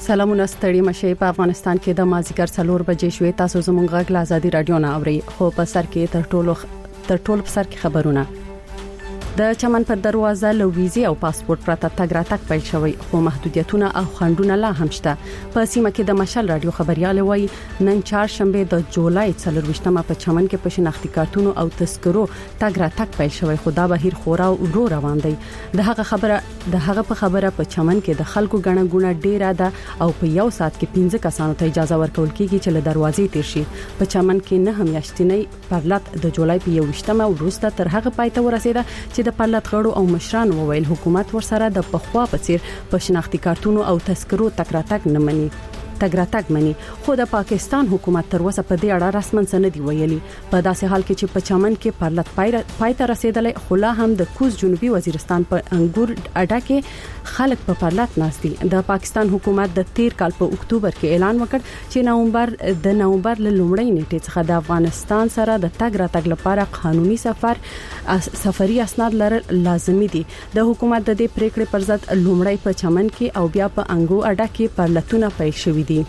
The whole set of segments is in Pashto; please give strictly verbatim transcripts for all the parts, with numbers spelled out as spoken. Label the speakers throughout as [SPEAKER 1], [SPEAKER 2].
[SPEAKER 1] سلامونه ستړي مشه په افغانستان کې د مازیګر څلور بجې شوې تاسو زموږ غږ له آزادي رادیو نه اوري خو په سر کې تر ټولو تر ټولو په سر کې خبرونه د چمن پر دروازه له ویزې او پاسپورت پرته تګ راتګ پیل شوی خو محدودیتونه او خنډونه لا هم شته په سیمه کې د مشال رادیو خبريال وایي نن چهارشنبه د جولای څلرويشتمه په چمن کې په شناختی کارتونو او تذکرو تګ راتګ پیل شوی خو دا بهیر خورا ورو روان دی د هغه خبره د هغه په خبره په چمن کې د خلکو غڼه غونه ډیره ده او په یو سات کې پنځه کسانو ته اجازه ورکول کیږي چې له دروازې تیر شي په چمن کې نه هم یاشتنی پرلط د جولای په یوشتمه وروسته تر هغه پای ته ورسیده چې د پرلط غړو او مشران وویل حکومت ورسره د پخوا په څیر په شناختی کارتونو او تذکرو تک راتګ نه مني تګراتګ مني خو د پاکستان حکومت تر اوسه په دې اړه رسمن سند ویلي په داسې حال کې چې په چمن کې پرلط پای ته رسیدلې خو لا هم د کوز جنوبي وزیرستان په انګور اډه کې خلک په پرلط ناستي د پاکستان حکومت د تیر کال په اکتوبر کې اعلان وکړ چې نومبر د نومبر له لومړۍ نیټې څخه د افغانستان سره د تګ راتګ لپاره قانوني سفر سفري اسناد لرل لازمي دي د حکومت د دې پریکړې پر ضد لومړی په چمن کې او بیا په انګور اډه کې پرلطونه پیل شوي دي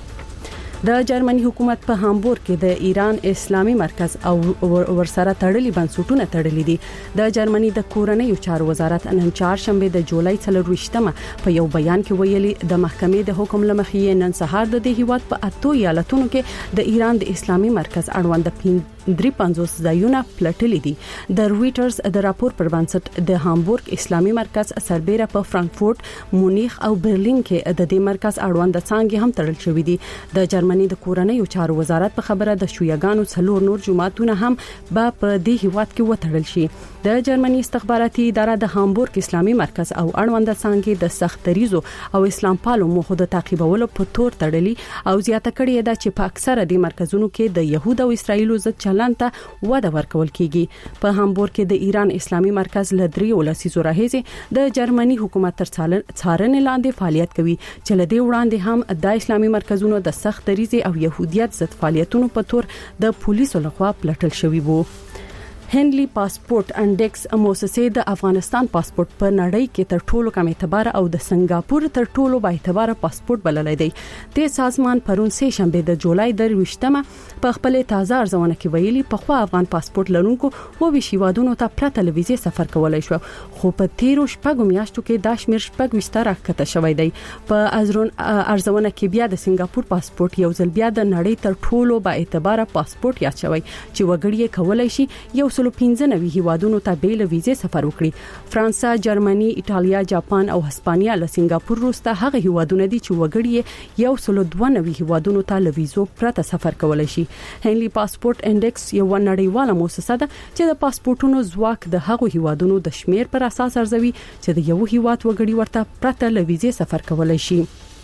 [SPEAKER 1] د جرمني حکومت په هامبورګ کې د ایران اسلامي مرکز او ورسره تړلي بنسټونه تړلي دي د جرمني د کورنۍ چارو وزارت نن چهارشنبه د جولای څلرويشتمه په یو بیان کې ویلي د محکمې د حکم لمخې نن سهار د دې هیواد په اتو ایالتونو کې د ایران د اسلامي مرکز اړوند درې پنځوس ځایونه پلټلي دي د رويټرز د راپور پر بنسټ د هامبورګ اسلامي مرکز سربېره په فرانکفورت مونیخ او برلین کې د دې مرکز اړوند څنګه هم تړل شوې دي د جرمني د کورنۍ چارو وزارت په خبره د شویګانو څلور نور جماعتونه هم به په دې هیواد کې وتړل شي د جرمني استخباراتي اداره د هامبورګ اسلامي مرکز او اړوند څنګه د سختریزو او اسلام پالو مخه د تعقیبولو په تور تړلي او زیاته کړې ده چې په اکثره د مرکزونو کې د يهود او اسرایلو ضد چلنته وده ورکول کیږي په هامبورګ کې د ایران اسلامي مرکز لدري ولسیزو راهیزه د جرمني حکومت تر څارنې لاندې فعالیت کوي چې لدې وړاندې هم د اسلامي مرکزونو د سخت ریزه او يهودیت ضد فعالیتونو په تور د پولیسو لخوا پلټل شوی وو هنلي پاسپورت انډیکس موسسه د افغانستان پاسپورت په نړۍ کې تر ټولو کم اعتبار او د سنگاپور تر ټولو با اعتبار پاسپورت بللای دی د سازمان پرون سه شنبه د جولای د وشتمه په خپل تازه ارزونه کې ویلي په خو افغان پاسپورت لرونکو و وشیوادونو ته پرته تلویزیون سفر کولای شو خو په تیرو شپږو میاشتو کې د شمیر شپږ وستاره کته شوی دی په ازرون ارزونه کې بیا د سنگاپور پاسپورت یو ځل بیا د نړۍ تر ټولو با اعتبار پاسپورت یاد شوی چې وګړي کولای شي یو سلو پنځه نوي هیوادونو ته بیل ویزه سفر وکړي فرانسا جرمني ایتالیا جاپان او هسپانیا له سنگاپور وروسته هغه هیوادونه دي چې وګړي یو سلو دوه نوي هیوادونو ته له ویزو پرته سفر کولای شي هنلي پاسپورت انډیکس یو نړیواله موسسه ده چې د پاسپورتونو ځواک د هغو هیوادونو د شمیر پر اساس ارزوي چې د یو هیواد وګړي ورته پرته له ویزه سفر کولای شي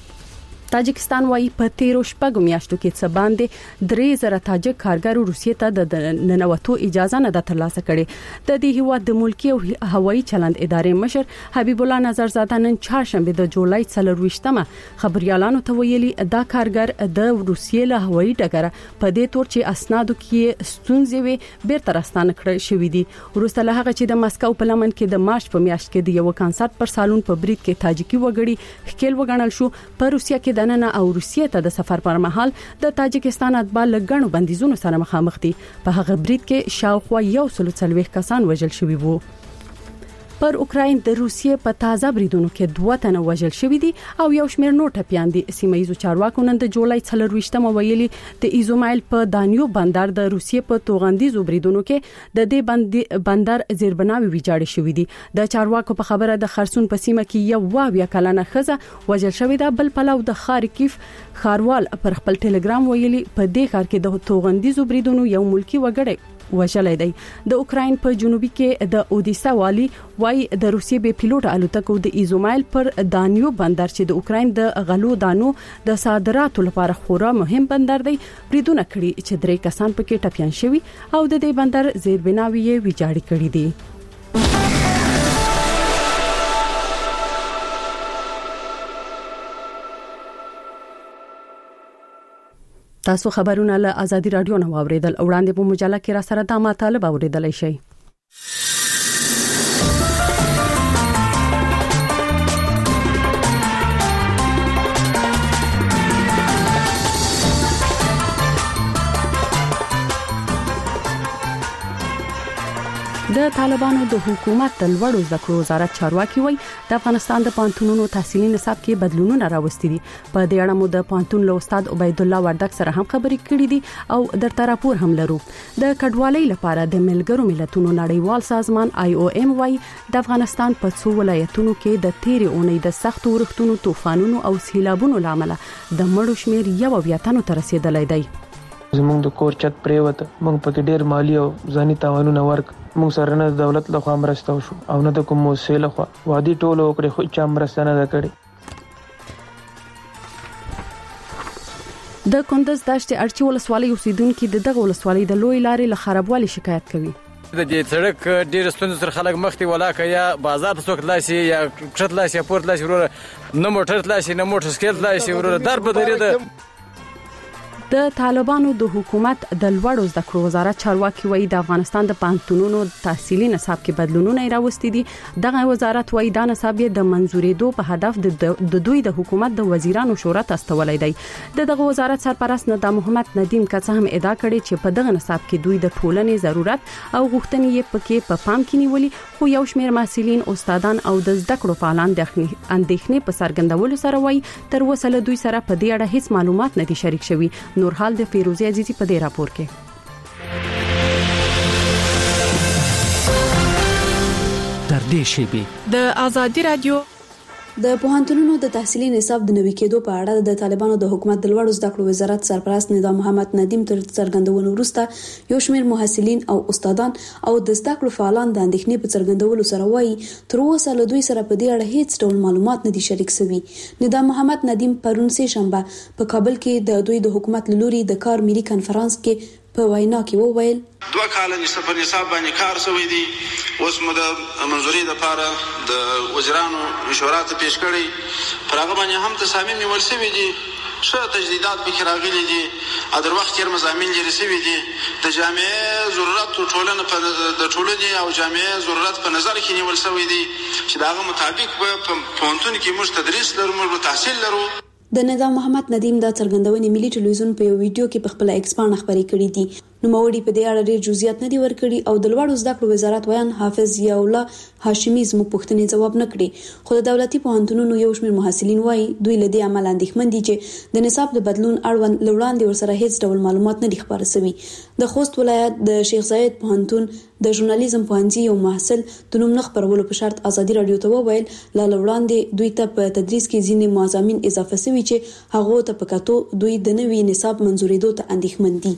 [SPEAKER 1] تاجکستان وايي په تیرو شپږو میاشتو کې څه باندې درې زره تاجک کارګرو روسیې ته د ننوتو اجازه نه ده ترلاسه کړې د دې هیواد د ملکی او هوایي چلند ادارې مشر حبیب الله نظرزاده نن چهارشنبه د جولای څلرويشتمه خبريالانو ته ویلي دا کارګر د روسیې له هوایي ډګر په دې تور چې اسنادو کې ستونزې وي بیرته راستانه کړل شوې دي وروسته له هغه چې د مسکو په لمن کې د مارچ په میاشت کې د یو کنسرت پر سالون په برید کې تاجکي وګړي خپل وګڼل شو په روسیا کې دننه او روسیې ته د سفر پر مهال د تاجکستان اتباع لګڼو بندیزونو سره مخامخ دي په هغه برید کې شاوخوا یو سل څلوېښت کسان وژل شوي وو پر اوکراین د روسیې په تازه بریدونو کې دوه تنه وژل شوي دي او یو شمېر نور ټپيان دي سیمه ییزو چارواکو نن د جولای څلرويشتمه ویلي د ایزومایل په دانیو بندر د روسیې په توغندیزو بریدونو کې د دې بندر زیربناوي ویجاړ شوی دي د چارواکو په خبره د خرسون په سیمه کې یو واویا کلنه خزه وژل شوی ده بل پلو د خارکیف خاروال پر خپل ټلګرام ویلي په دې ښار کې د توغندیزو بریدونو یو ملکی وګړی وژلای دی د اوکراین په جنوبي کې د اودیسا والی وای د روسیې به پیلوټ الوتکو د ایزومایل پر دانیو بندر چې د اوکراین د غلو دانو د صادراتو لپاره خورا مهم بندر دی بریدونه کړي چې درې کسان پکې ټپيان شوي او د دې بندر زیربناوي ویجاړ کړي دي تاسو خبرونه له آزادي رادیو نه واوریدل وړاندې په مجله کې را سره د مطالب اوریدلای شئ د طالبانو د حکومت د لوړو زده کړو وزارت چارواکي وایي د افغانستان د پانتونونو تحصیلي نصاب کې بدلونونه راوستي دي. په دې اړه مو د پانتون له استاد عبید الله وردک سره هم خبرې کړې دي او درته راپور هم لرو. د کډوالۍ لپاره د ملګرو ملتونو نړیوال سازمان آی او ایم وايي د افغانستان په څو ولایتونو کې د تیرې اونۍ د سختو ورښتونو، طوفانونو او سیلابونو لامل د مړو شمیر یو بیا تنو ته رسیدلی دی.
[SPEAKER 2] زموږ د کور چت پریوت، موږ پکې ډېر مالی او ځاني تاوانونه ورک. موږ سره نه دولت له خوا مرسته وشو او نه د کوم موسسې له خوا. وادي ټولو وکړې خو چا مرسته نه ده کړې.
[SPEAKER 1] د کندز دشت ارچي ولسوالۍ اوسیدونکو د دغه ولسوالۍ د لوی لارې له خرابوالي شکایت کوي.
[SPEAKER 3] د دې سړک ډېر ستونزې سره خلک مخ ته ولاکه یا بازار ته څوک لاسي یا کښت لاسي یا پورت لاسي ورور نه موټر لاسي نه موټر سکیل لاسي ورور در په درې ده. د طالبانو د حکومت د لوړو زده کړو وزارت چارواکي وایي د افغانستان د پانتونونو تحصیلي نصاب کې بدلونونه راوستي دي. دغه وزارت وایي دا نصاب د منزورېدو په هدف د دوی د حکومت د وزیرانو شورا ته استولای دی. د دغه وزارت سرپرست ندا محمد ندیم کڅه هم ادعا کړې چې په دغه نصاب کې دوی د ټولنې ضرورت او غوښتنې یې پکې په پام کې نیولي، خو یو شمېر محصلین، استادان او د زده کړو فعالان د اندېښنې په څرګندولو سره وایي تر اوسه له دوی سره په دې اړه هیڅ معلومات نه دي شریک شوي. نور حال د فیروزی عزیزی په دې راپور کې.
[SPEAKER 4] در دې شی
[SPEAKER 5] د ازادي رادیو
[SPEAKER 6] د پوهنتونونو د تحصیلي نصاب د نوي کېدو په اړه د طالبانو د حکومت د لوړو زده کړو وزارت سرپرست ندا محمد ندیم تر څرګندونو وروسته یو شمېر محصلین او استادان او د زده کړو فعالان د اندېښنې په څرګندولو سره وایي تر اوسه له دوی سره په دې اړه هیڅ ډول معلومات نه دي شریک شوي. ندا محمد ندیم پرون سه شنبه په کابل کې د دوی د حکومت لوري د کار ملي کانفرنس کې په وینا کې وویل
[SPEAKER 7] دوه کاله نصاب نصاب باندې کار شوی دی. اوس مو د منځوري لپاره د وزیرانو مشوره ته پیش کړی، پر هغه باندې هم تصامیم نیول شوي دي. ښه تجدیدات پکې راغلي دي، ادر وخت کې مضامین لري شوي دي. د جامعې ضرورت ټولنه په د ټولنې او جامعې ضرورت په نظر کې نیول شوی دي چې داغه مطابق په پوهنتون کې موږ تدریس لرو، موږ تحصیل لرو.
[SPEAKER 6] د ندا محمد ندیم دا څرګندونې ملي ټلویزیون په یو ویډیو کې په خپل ایکس باندې خبرې کړې دي. نو موري په دې اړه ډېر جزئیات نه دي ورکړي او د لوړو زده کړو وزارت ویان حافظ ضیاء الله هاشمي زموږ پوښتنې ځواب نه کړي. خو د دولتي پوهنتونونو یو شمېر محصلین وایي دوی له دې عمل اندېښمن دي چې د نصاب د بدلون اړوند لوړاندې ورسره هیڅ ډول معلومات نه دي خبره شوي. د خوست ولایت د شیخ زاید پوهنتون د ژورنالیزم پوهنځي یو محصل د نوم نه خبرولو په شرط ازادي رادیو ته وویل لا لوړاندې دوی ته په تدریس کې ځینې مضامین اضافه شوي چې هغه ته په کتو دوی د نوي نصاب منزورېدو ته اندېښمن دي.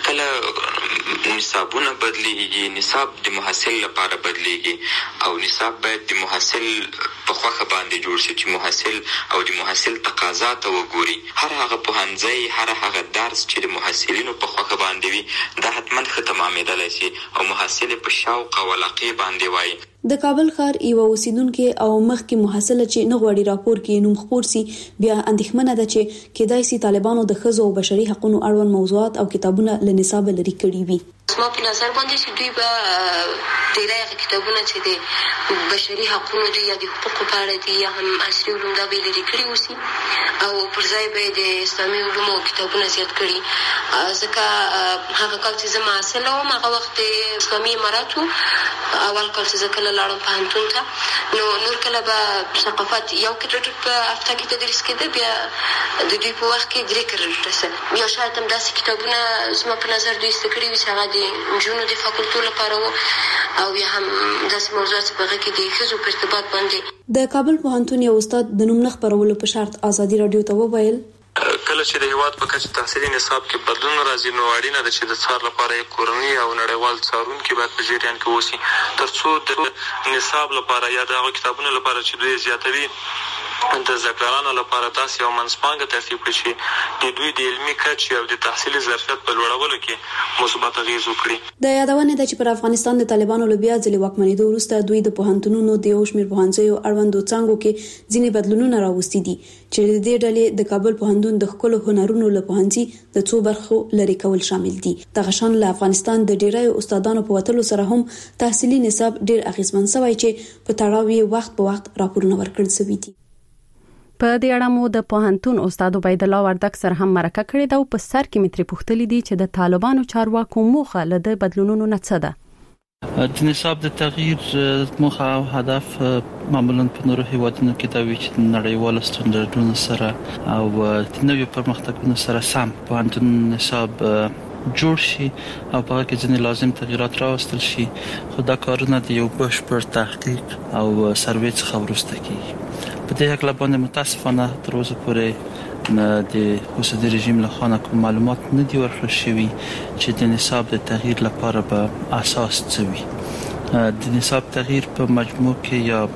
[SPEAKER 8] نصابونه بدلیږي، نصاب د محصل لپاره بدلیږي او نصاب باید د محصل په خوخه باندې جوړ شي چې محصل او د محصل تقاضا ته وګوري. هر هغه پوهنځی، هر هغه درس چې د محصلینو په خوخه باندې وي دا حتما ښه تمامېدلی شي او محصل په شوق او علاقې باندې وایي.
[SPEAKER 6] د کابل ښار یو اوسیدونکو او مخکې محصله چې نه غواړي راپور کې نوم خپور سي بیا اندېښمنه ده چې کېدای سي طالبانو د ښځو او بشري حقوقو اړوند موضوعات او کتابونه له نصاب لري کړي وي.
[SPEAKER 9] زما په نظر باندې چې دوی به ډېری هغه کتابونه چې د بشري حقوقو دي یا د حقوقو په اړه دي یا هم عصري علوم دا به لري کړي وسی او پر ځای به د اسلامي علومو کتابونه زیات کړي. ځکه هغه کال چې زما اصل وم هغه وخت اسلامي اماراتو اول کال چې ځکه لاړم پوهنتون ته نو نور کله به ثقافت یو کریډټ په هفته کې تدریس کېده، بیا د دوی په وخت کې درې کریډټ یا شاید هم داسې کتابونه زما په نظر دوی ایسته کړي وي چې هغه د نجونو د فاکولټو لپاره وو او یا هم داسې موضوعات چې په هغه کې د ښځو په ارتباط باندې.
[SPEAKER 6] د کابل پوهنتون یو استاد د نوم نه خپرولو په شرط ازادي رادیو ته وویل
[SPEAKER 10] کله چې د هیواد په کچه تحصیلي نصاب کې بدلون راځي نو اړینه ده چې د څار لپاره یې کورنۍ او نړیوال څارونکي باید په جریان کې اوسي ترڅو د نصاب لپاره یا د هغو کتابونو لپاره چې دوی زیاتوي د زکرانو لپاره تاسو یو منځپانګه ترتیب کړئ چې د دوی د علمي کچې او د تحصیلي ظرفیت په لوړولو کې مثبت اغېز وکړي.
[SPEAKER 6] د یادونه ده چې پر افغانستان د طالبانو له بیا ځلې واکمنېدو وروسته دوی د پوهنتونونو د یو شمېر پوهنځیو اړوندو څانګو کې ځینې بدلونونه راوستي دي چې د دې ډلې د کابل پوهنتون د ښکلو هنرونو له پوهنځي د څو برخو لرې کول شامل دي. دغه شان له افغانستان د ډېرو استادانو په وتلو سره هم تحصیلي نصاب ډېر اغېزمن شوی چې په تړاو یې وخت په وخت راپورونه ورکړل شوي دي.
[SPEAKER 1] په دې اړه مو د پوهنتون استاد عبید الله وردک سره هم مرکه کړې ده او په سر کې متري پوښتلې دي چې د طالبانو چارواکو موخه له د بدلونونو نه څه ده.
[SPEAKER 5] د نصاب د تغییر موخه او هدف معمولا په نورو هیوادونو کې دا وی چې نړیوال سټنډرډونو سره او د نوي پرمختګونو سره سم په نصاب جوړ شي او په هغه کې ځینې لازم تغیرات راوستل شي. خو دا کارونه د یو بشپړ تحقیق او سروې څخه وروسته کیږي. په دې حق لپاره متاسفانه تر اوسه پورې د اوسنی رژیم له خوا کوم معلومات نه دي ورکړل شوي چې د نصاب د تغییر لپاره به اساس څه وي. د نصاب تغییر په مجموع کې یا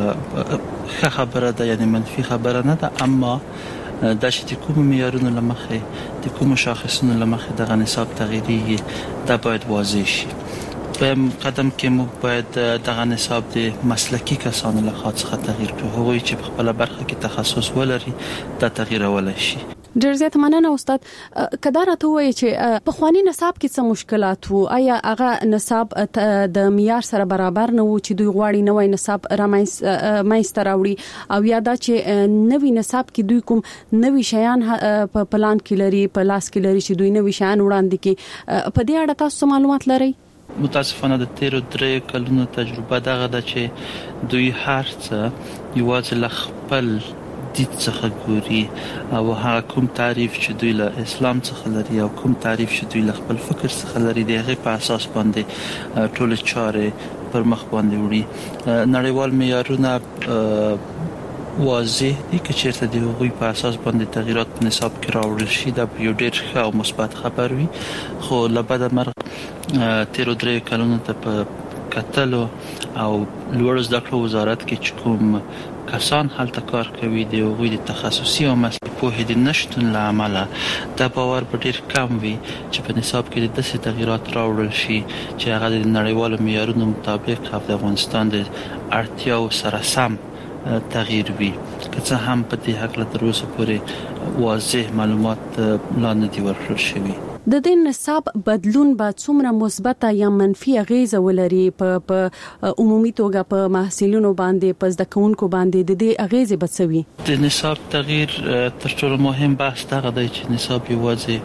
[SPEAKER 5] ښه خبره ده یعنی منفي خبره نه ده، اما دا چې د کوم معیارونو لمخې د کوم شاخصونو لمخې د نصاب تغییري دا باید واضح شي. په قدم کې موږ باید د نصاب د مسلکی کسانو له خوا څخه تغییر کړو، هغوی چې په خپل برخه کې تخصص ولري دا تغییر ولای شي.
[SPEAKER 1] ډېر زیات مننه استاد. کدا راته وایي چې په خواني نصاب کې څه مشکلات وو؟ آیا هغه نصاب د معیار سره برابر نه وو چې دوی غواړي نوې نصاب رامنځته راوړي، او یا دا چې نوې نصاب کې دوی کوم نوې شیان په پلان کې لري، په لاس کې لري چې دوی نوې شیان وړاندې کړي؟ په دې اړه تاسو معلومات لرئ؟
[SPEAKER 5] متاسفانه د تیرو درې کلونو تجربه دغه ده چې دوی هر څه یوازې له خپل دید څخه ګوري او هغه کوم تعریف چې دوی له اسلام څخه لري او کوم تعریف چې دوی له خپل فکر څخه لري دغه په اساس باندې ټول چارې پر مخ باندې وړي. نړیوال معیارونه واضح دي چې چیرته د هغوی په اساس باندې تغیرات په نصاب کې راوړل شي دا یو ډېر ښه او مثبت خبر وي. خو لبد مرغ تیرو درې کلونو ته په کتلو او لوړ زده کړو وزارت کې چې کوم کسان هلته کار کوي د هغوی د تخصصي او مسلکي پوهې د نشتون له امله دا باور په ډېر کم وي چې په نصاب کې د داسې تغیرات راوړل شي چې هغه د نړیوالو معیارونو مطابق او د افغانستان د اړتیاو سره سم تغییر وي. که څه هم په دې حق له تر اوسه پورې واضح معلومات لا نه دي ورکړل شوي.
[SPEAKER 1] د دې نصاب بدلون به څومره مثبت یا منفي اغیزه ولري په عمومي توګه په محصلینو باندې، په زده کوونکو باندې؟ د دې اغیزه به څه وي؟ د
[SPEAKER 5] نصاب تغییر تر ټولو مهم بحث دغه دی چې نصاب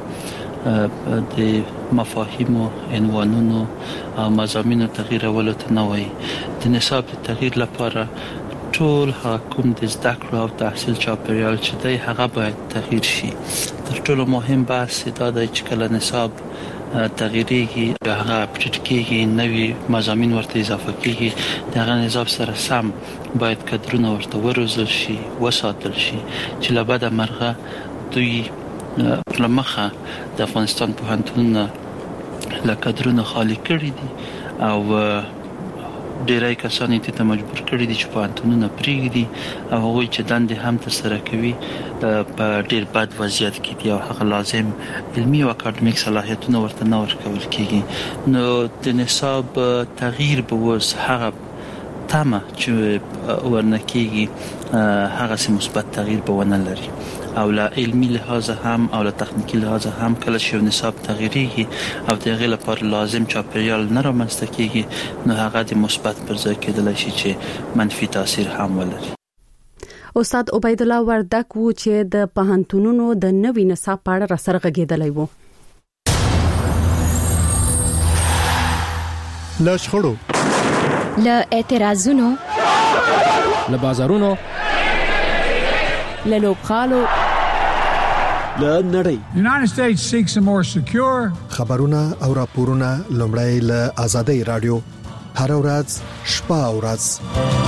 [SPEAKER 5] یوازې د مفاهیمو، عنوانونو او مضامینو تغییرولو ته نه وایي. د نصاب د تغییر لپاره ټول حکومت د زده کړو او تحصیل چاپیریال چې دی هغه باید تغییر شي. تر ټولو مهم بحث دا دی چې کله نصاب تغییریږي هغه اپډیټ کیږي، نوي مضامین ورته اضافه کیږي، دغه نصاب سره سم باید کادرونه ورته وروزل شي، وساتل شي چې لبد مرغه دوی لمخه د افغانستان پوهنتونونه له کادرونه خالی کړي دي او ډیری کسان ته مجبور کړي دي چې پوهنتونونه پریږدي او هغوی چې دندې هم ترسره کوي په ډیر بد وضعیت کې دي او هغه لازم علمي او اکاډمیک صلاحیتونه ورته نه ورکول کیږي. نو د نصاب تغییر به اوس هغه تمه چې ورنکیږي هغه سم مثبت تغییر به ونه لري او له علمي لحاظ هم او له تخنیکی لحاظ هم کله چې نصاب تغییریږي او دغه لپاره لازم چاپیریال نه رامنځته کیږي نو هغه د مثبت پر ځای کېدلی شي چې منفي تاثیر هم ولري.
[SPEAKER 1] استاد عبید الله وردک وو چې د پوهنتونونو د نوي نصاب په اړه را سرغږیدلی وو.
[SPEAKER 11] له شخړو،
[SPEAKER 12] له اعتراضونو،
[SPEAKER 11] له بازارونو،
[SPEAKER 12] له لوبغالو،
[SPEAKER 11] له نړۍ.
[SPEAKER 13] United States seeks a more secure.
[SPEAKER 11] خبرونه او راپورونه لومړی له آزادۍ رادیو هر ورځ شپه او ورځ.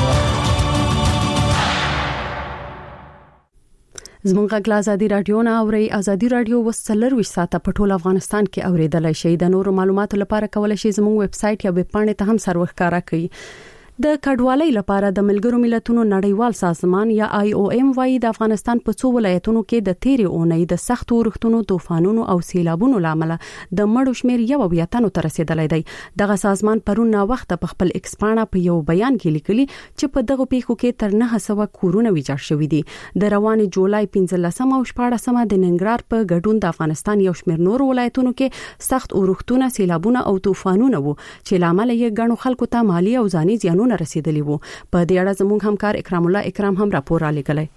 [SPEAKER 1] زمونږ غږ آزادي رادیو نه اوري. آزادي رادیو وسلر وش ساته په ټول افغانستان کې اوریدلای شي. د نورو معلوماتو لپاره کولای شي زموږ ویب سټ یا ویب پاڼه ته هم سروښ کارا کوي. د کډوالۍ لپاره د ملګرو ملتونو نړیوال سازمان یا آی او ایم وايي د افغانستان په څو ولایتونو کې د تیرې اونۍ د سختو ورښتونو، طوفانونو او سیلابونو لامل د مړو شمیر یو بیا تنو تر رسیدلی دی. دغه سازمان پرون نا وخت په خپل ایکس پاڼه په یو بیان کې لیکلي چې په دغه پیښو کې تر نه سوه کورونه ویجاړ شوي دي. د رواني جولای پنځلسمه او شپاړسمه د ننګرهار په ګډون د افغانستان یو شمیر نور ولایتونو کې سخت ورښتونه، سیلابونه او طوفانونه وو چې لامل یې ګڼو خلکو ته مالی او ځاني زیانونه رسیدلی وو. په دې اړه زموږ همکار اکرام الله اکرام هم راپور را لګلای.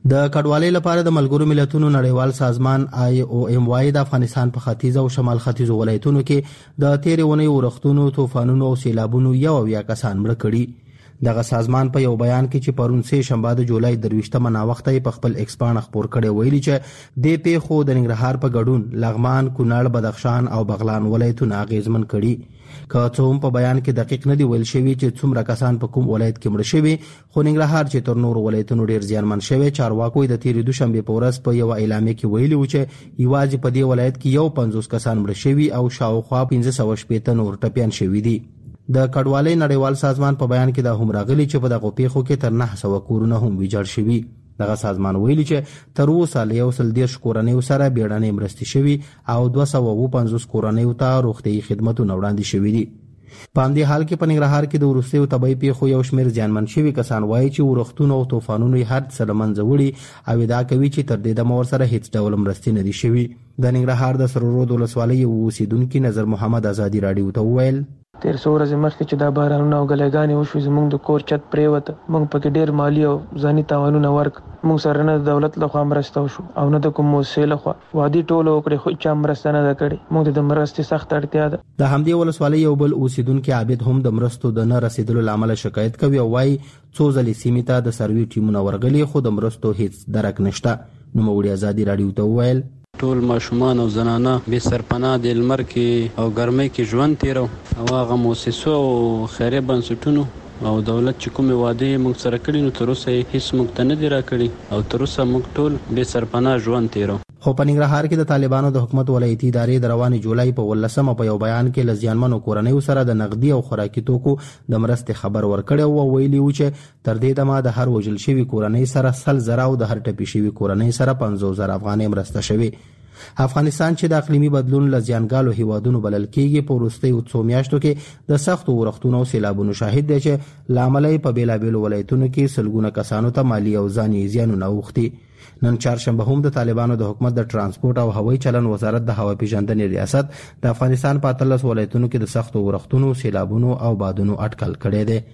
[SPEAKER 12] د کډوالۍ لپاره د ملګرو ملتونو نړیوال سازمان آی او ایم وای د افغانستان په ختیځ او شمال ختیځ ولایتونو کې د تیرې ونې ورښتونو، طوفانونو او سیلابونو یو اویا کسان مړه کړي. دغه سازمان په یو بیان کې چې پرون سه شنبه د جولای درویشتمه ناوخته په خپل ایکس باندې خبر کړي ویلي چې د پیښو د ننګرهار په ګډون لغمان، کونړ، بدخشان او بغلان ولایتونه اغیزمن کړي. که څه هم په بیان کې دقیق نه دی ویل شوی چې څومره کسان په کوم ولایت کې مړه شوي، خو ننګرهار چې تر نورو ولایتونو ډیر زیانمن شوی، چارواکو د تیرې دوشنبه په ورځ په یو اعلامیه کې ویلي و چې یوازې په دې ولایت کې یو پنځوس کسان مړه شوي او شاوخوا پنځه سوه شپېته نور ټپیان شوي دي. د کډوالۍ نړیوال سازمان په بیان کې دا هم راغلي چې په دغه پیښو کې تر نه سوه کورونه هم ویجاړ شوي. دغه سازمان ویلي چې تر اوسه له یو سل دېرش کورنیو سره بیړنۍ مرستې شوي او دوه سوه اووه پنځوس کورنیو ته روغتیايي خدمتونه وړاندې شوي دي. په همدې حال کې په ننګرهار کې د وروستیو طبیعي پیښو یو شمېر زیانمن شوي کسان وایي چې ورښتونو او طوفانونو یې هر څه له منځه وړي او ادعا کوي چې تر دې دمه ورسره هیڅ ډول مرستې نه دي شوي. د ننګرهار د سره رود ولسوالۍ یو اوسیدونکي نظر محمد ازادي راډیو ته وویل
[SPEAKER 2] تیر څو ورځې مخکې چې دا بارانونه او ګلایګانې وشوې زموږ د کور چت پرېوته، موږ پکې ډېر مالي او ځاني تاوانونه ورک. موږ سره نه د دولت لخوا مرسته وشو او نه د کوم موسسې لخوا. وعدې ټوله وکړې خو چا مرسته نه ده کړې. موږ ته د مرستې سخت اړتیا ده.
[SPEAKER 12] د همدې ولسوالۍ یو بل اوسیدونکي عابد هم د مرستو د نه رسیدلو له امله شکایت کوي او وایي څو ځلې سیمې ته د سروي ټیمونه ورغلي خو د مرستو هیڅ درک نشته. نوموړي ازادي راډیو ته وویل
[SPEAKER 14] ټول ماشومان او زنانه به سرپناه د لمر کې او ګرمۍ کې ژوند تیرو او هغه موسسو او خیریه بنسټونو او دولت چې کومې وعدې موږ سره کړي نو تر اوسه یې هیڅ موږ ته نه دي راکړي او تر اوسه موږ ټول به سرپناه ژوند تیرو.
[SPEAKER 12] خو په ننګرهار کې د طالبانو د حکومت ولایتي ادارې د روانې جولای په ولسمه په یو بیان کې له زیانمنو کورنیو سره د نقدي او خوراکي توکو د مرستې خبر ورکړی او ویلي و چې تر دې دمه د هر وژل شوي کورنۍ سره سل زره او د هر ټپي شوي کورنۍ سره پنځوس زره افغانۍ مرسته شوي. افغانستان چې د اقلیمي بدلون له زیانګالو هیوادونو بلل کېږي په وروستیو څو میاشتو کې د سختو ورښتونو او سیلابونو شاهد دی چې له امله یې په بېلابېلو ولایتونو کې سلګونه کسانو ته مالي او ځاني زیانونه اوښتي. نن چهارشنبه هم د طالبانو د حکومت د ترانسپورت او هوایي چلن وزارت د هوا پیژندنې ریاست د افغانستان په اتلس ولایتونو کې د سختو ورښتونو، سیلابونو او بادونو اټکل کړی دی.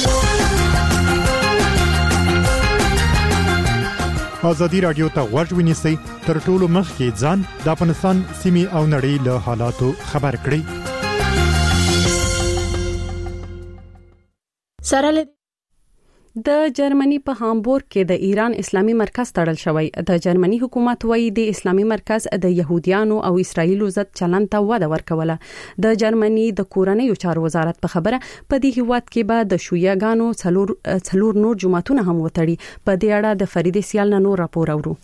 [SPEAKER 15] ازادي راډیو ته غوږ ونیسئ تر ټولو مخکې ځان د افغانستان سیمې او نړۍ له حالاتو خبر کړئ.
[SPEAKER 1] سره د جرمني په هامبورګ کې د ایران اسلامي مرکز تړل شوی. د جرمني حکومت وایي د اسلامي مرکز د يهوديانو او اسرایلو ضد چلن ته وده ورکوله. د جرمني د کورنیو چارو وزارت په خبره په دې هیواد کې به د شویاګانو څلور څلور نور جماعتونه هم وتړي. په دې اړه د فرید سیال نور راپور اورو.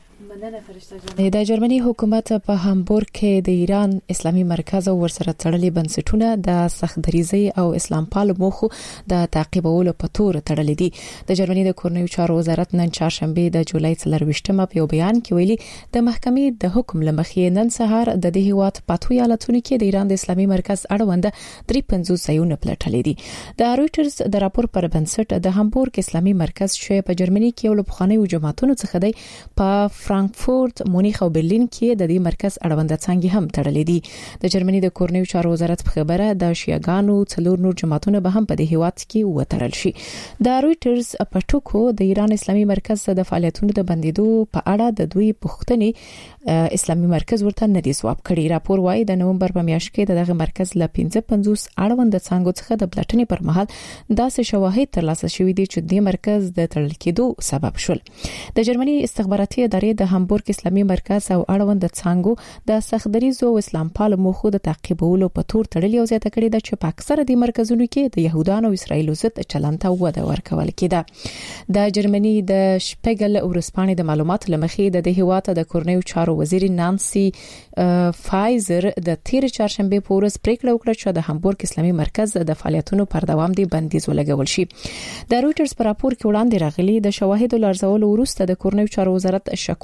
[SPEAKER 16] د جرمني حکومت په هامبورګ کې د ایران اسلامي مرکز او ورسره تړلې بنسټونه د سختدریزي او اسلام پال موخو د تعقیبولو په تور تړلې دي. د جرمني د کورنیو چارو وزارت نن چهارشنبه د جولای څلرويشتمه په بیان کې ویلي د محکمې د حکم لمخې نن سهار د دې هیواد پاتو ایالتونو کې د ایران د اسلامي مرکز اړوند درې پنځوس ځایونه پلټلې دي. د رويټرز د راپور پر بنسټ د هامبورګ اسلامي مرکز چې په جرمني کې یو له پخوانیو جماعتونو څخه دی په فرانکفورت، مونیخ او برلین کې د دې مرکز اړوند څنګه هم تړلې دي. د جرمني د کورنیو چارو وزارت په خبره د شیعاګانو څلور نور جماعتونه به هم په دې هیواد کې وتړل شي. د رويټرز په ټکو د ایران اسلامي مرکز د فعالیتونو د بندیدو په اړه د دوی پوښتنې اسلامي مرکز ورته نه دی ځواب کړی. راپور وايي د نومبر په میاشت کې دغه مرکز ل پنځه پنځوس اړوند څنګه څخه د پلټنې پر مهال داسې شواهد ترلاسه شوي دي چې د مرکز د تړل کېدو سبب شول. د جرمني استخباراتي ادارې د هامبورګ اسلامي مرکز او اړوند څنګه د سختدریزو او اسلام پال موخو د تعقیبولو په تور تړلې او زیاته کړې ده چې په اکثره د مرکزونو کې د يهودانو او اسرایلو ضد چلن ته وده ورکول کېده. د جرمني د شپګل ورسپانې د معلوماتو لمخې د دې هیواد د کورنیو چارو وزیر نانسي فایزر د تیر چهارشنبه په ورځ پریکړه وکړه چې د هامبورګ اسلامي مرکز د فعالیتونو پر دوام دی بندیز ولګول شي. د رويټرز په راپور کې وړاندې راغلي د شواهدو لارزولو وروسته د کورنیو چارو وزارت شکونه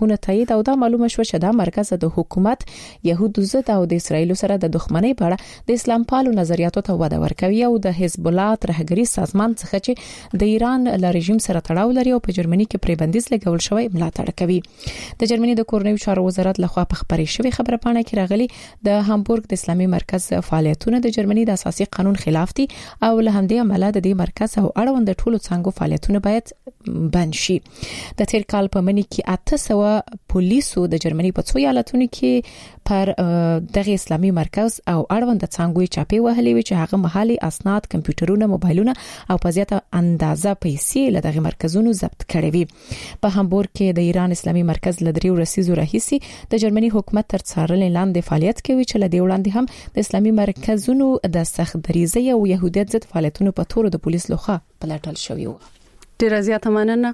[SPEAKER 16] ادعاګونه تایید او دا معلومه شو چې دا مرکز د حکومت يهودو ضد او د اسرایل سره د دښمنۍ په اړه د اسلام پالو نظریاتو ته وده ورکوي او د حزب الله ترهګری سازمان څخه چې د ایران له رژیم سره تړاو لري او په جرمني کې پرې بندیز لګول شوی ملاتړ کوي. د جرمني د کورنیو چارو وزارت لخوا په خبري شوی خبره پاڼه کې راغلي د هامبورګ د اسلامي مرکز فعالیتونه د جرمني د اساسي قانون خلاف دي او له همدې امله د دې مرکز او اړوند ټولو څنګه فعالیتونه باید بند شي. د تیر کال په منځ کې اته سوه پولیسو د جرمني په څو ایالتونو کې پر دغه اسلامي مرکز او اړوند څنګه چاپی وهلي وي چې هغه محلي اسناد کمپیوټرونه موبایلونه او په زیاته اندازه پیسې له دغه مرکزونو ضبط کړي وي. په هامبورګ کې د ایران اسلامي مرکز لدریو رسیزو راهیسي د جرمني حکومت تر څارنې لاندې فعالیت کوي چې لدی وړاندې هم د اسلامي مرکزونو د سخت دریزي او يهودیت ضد فعالیتونو په تور د پولیس لخوا پلټل شوی و.
[SPEAKER 1] ډیر زیاته مننه.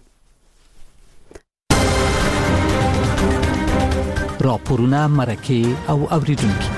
[SPEAKER 4] راپورونه مرکه او اوریدونکو.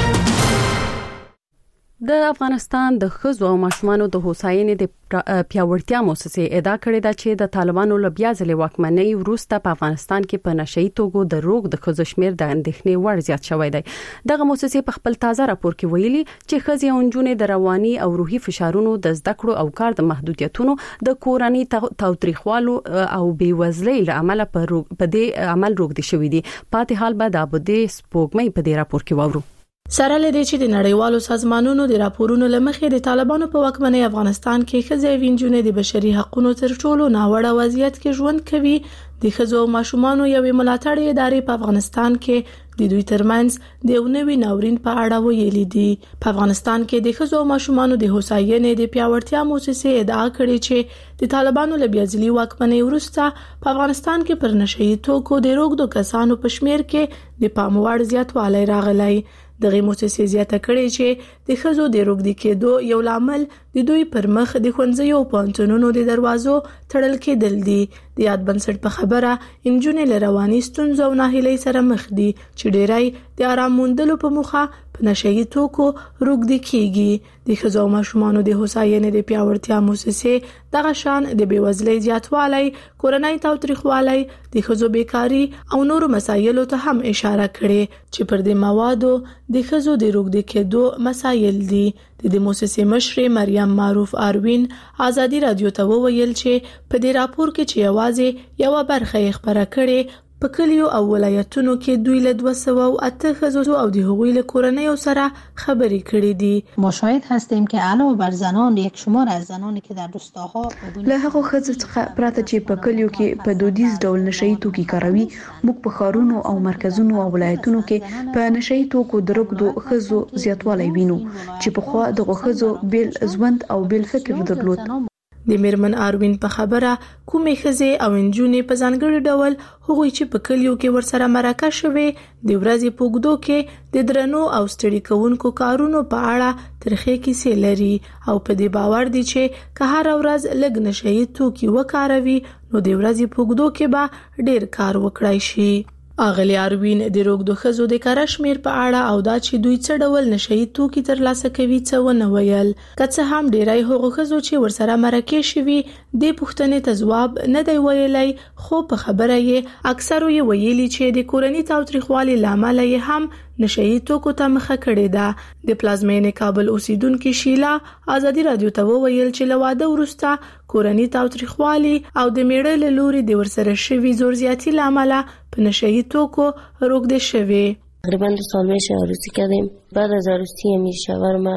[SPEAKER 1] د افغانستان د ښځو او ماشومانو د هوساینې د پیاوړتیا مؤسسې ادعا کړې ده چې د طالبانو له بیا ځلې واکمنۍ وروسته په افغانستان کې په نشئی توګو د روغ د ښځو شمیر د اندېښنې وړ زیات شوی دی. دغه مؤسسې په خپل تازه راپور کې ویلي چې ښځې او نجونې د رواني او روحي فشارونو د زده کړو او کار د محدودیتونو د کورنۍ تاوتریخوالو او بیوزلۍ له امله په دې عمل روغدي شوی دي. پاتې حال به د ابودي سپوږمۍ په دې راپور کې وورو.
[SPEAKER 17] سره لدې چې د نړیوالو سازمانونو د راپورونو لمخې د طالبانو په واکمنۍ افغانستان کې ښځې او نجونې د بشري حقوقو تر ټولو ناوړه وضعیت کې ژوند کوي. د ښځو او ماشومانو یوې ملاتړ ادارې په افغانستان کې د دوی ترمنځ د یو نوي ناورین په اړه ویلي دي. په افغانستان کې د ښځو او ماشومانو د هوساینې د پیاوړتیا مؤسسې ادعا کړې چې د طالبانو له بیا ځلې واکمنۍ وروسته په افغانستان کې پر نشئی توکو د روغدو کسانو په شمیر کې د پام وړ زیاتوالی راغلی. دغه مؤسسې زیاته کړې چې د ښځو د روغدي کېدو یو لامل د دوی پر مخ د ښوونځیو او پوهنتونونو د دروازو تړل کېدل دي. د یاد بنسټ په خبره انجونې له رواني ستونزو او ناهیلۍ سره مخ دي چې ډېری د آرام موندلو په موخه په نشئی توکو روغدي کیږي. د ښځو او ماشومانو د هوساینې د پیاوړتیا مؤسسې دغه شان د بیوزلۍ زیاتوالی، کورنۍ تاوتریخوالی، د ښځو بیکاری او نورو مسایلو ته هم اشاره کړې چې پر دې موادو د ښځو د روغدي کېدو مسایل دي. د دې مؤسسې مشر مریم معروف اروین آزادي رادیو ته وویل چې په دې راپور کې چې یوازې یو برخه یې خبره کړې په کلیو او ولایتونو کې دوی له دوه سوه و اته ښځو او د هغوی له کورنیو سره خبرې کړې دي.
[SPEAKER 18] ما شاهد هستیم که علاوه بر زنان یک شمار از زنانی که در روستاها
[SPEAKER 6] له هغو ښځو څخه پراته چې په کلیو کې په دودیز ډول نشئی توکي کاروي، موږ په ښارونو او مرکزونو او ولایتونو کې په نشئی توکو د روغدو ښځو زیاتوالی وینو چې په خوا دغه ښځو بیل ژوند او بیل فکر درلود.
[SPEAKER 17] د میرمن اروین په خبره کومې ښځې او نجونې په ځانګړي ډول هغوی چې په کلیو کې ورسره مرکه شوي د ورځې په اوږدو کې د درنو او ستړي کوونکو کارونو په اړه ترخې کیسې لري او په دې باور دي چې که هر ورځ لږ نشئی توکي وکاروي نو د ورځې په اوږدو کې به ډیر کار وکړای شي. اغلی اروین د روغدو ښځو د کار شمیر په اړه او دا چې دوی څه ډول نشئی توکي ترلاسه کوي څه ونه ویل. که څه هم ډیری هغو ښځو چې ورسره مرکه شوي د پوښتنې ته ځواب نه دی ویلی، خو په خبره یې اکثرو یې ویلي چې د کورنۍ تاوتریخوالي له امله یې هم نشئی توکو ته مخه کړې ده. د پلازمینې کابل اوسیدونکو شیلا آزادي رادیو ته وویل چې له واده وروسته کورنۍ تاوتریخوالي او د میړه له لوري د ورسره شوي زور زیاتی له امله په نشئی توکو روغده شوی.
[SPEAKER 19] تقریبا دو سال میشه عروسی کردیم. بعد از عروسی میشه ورما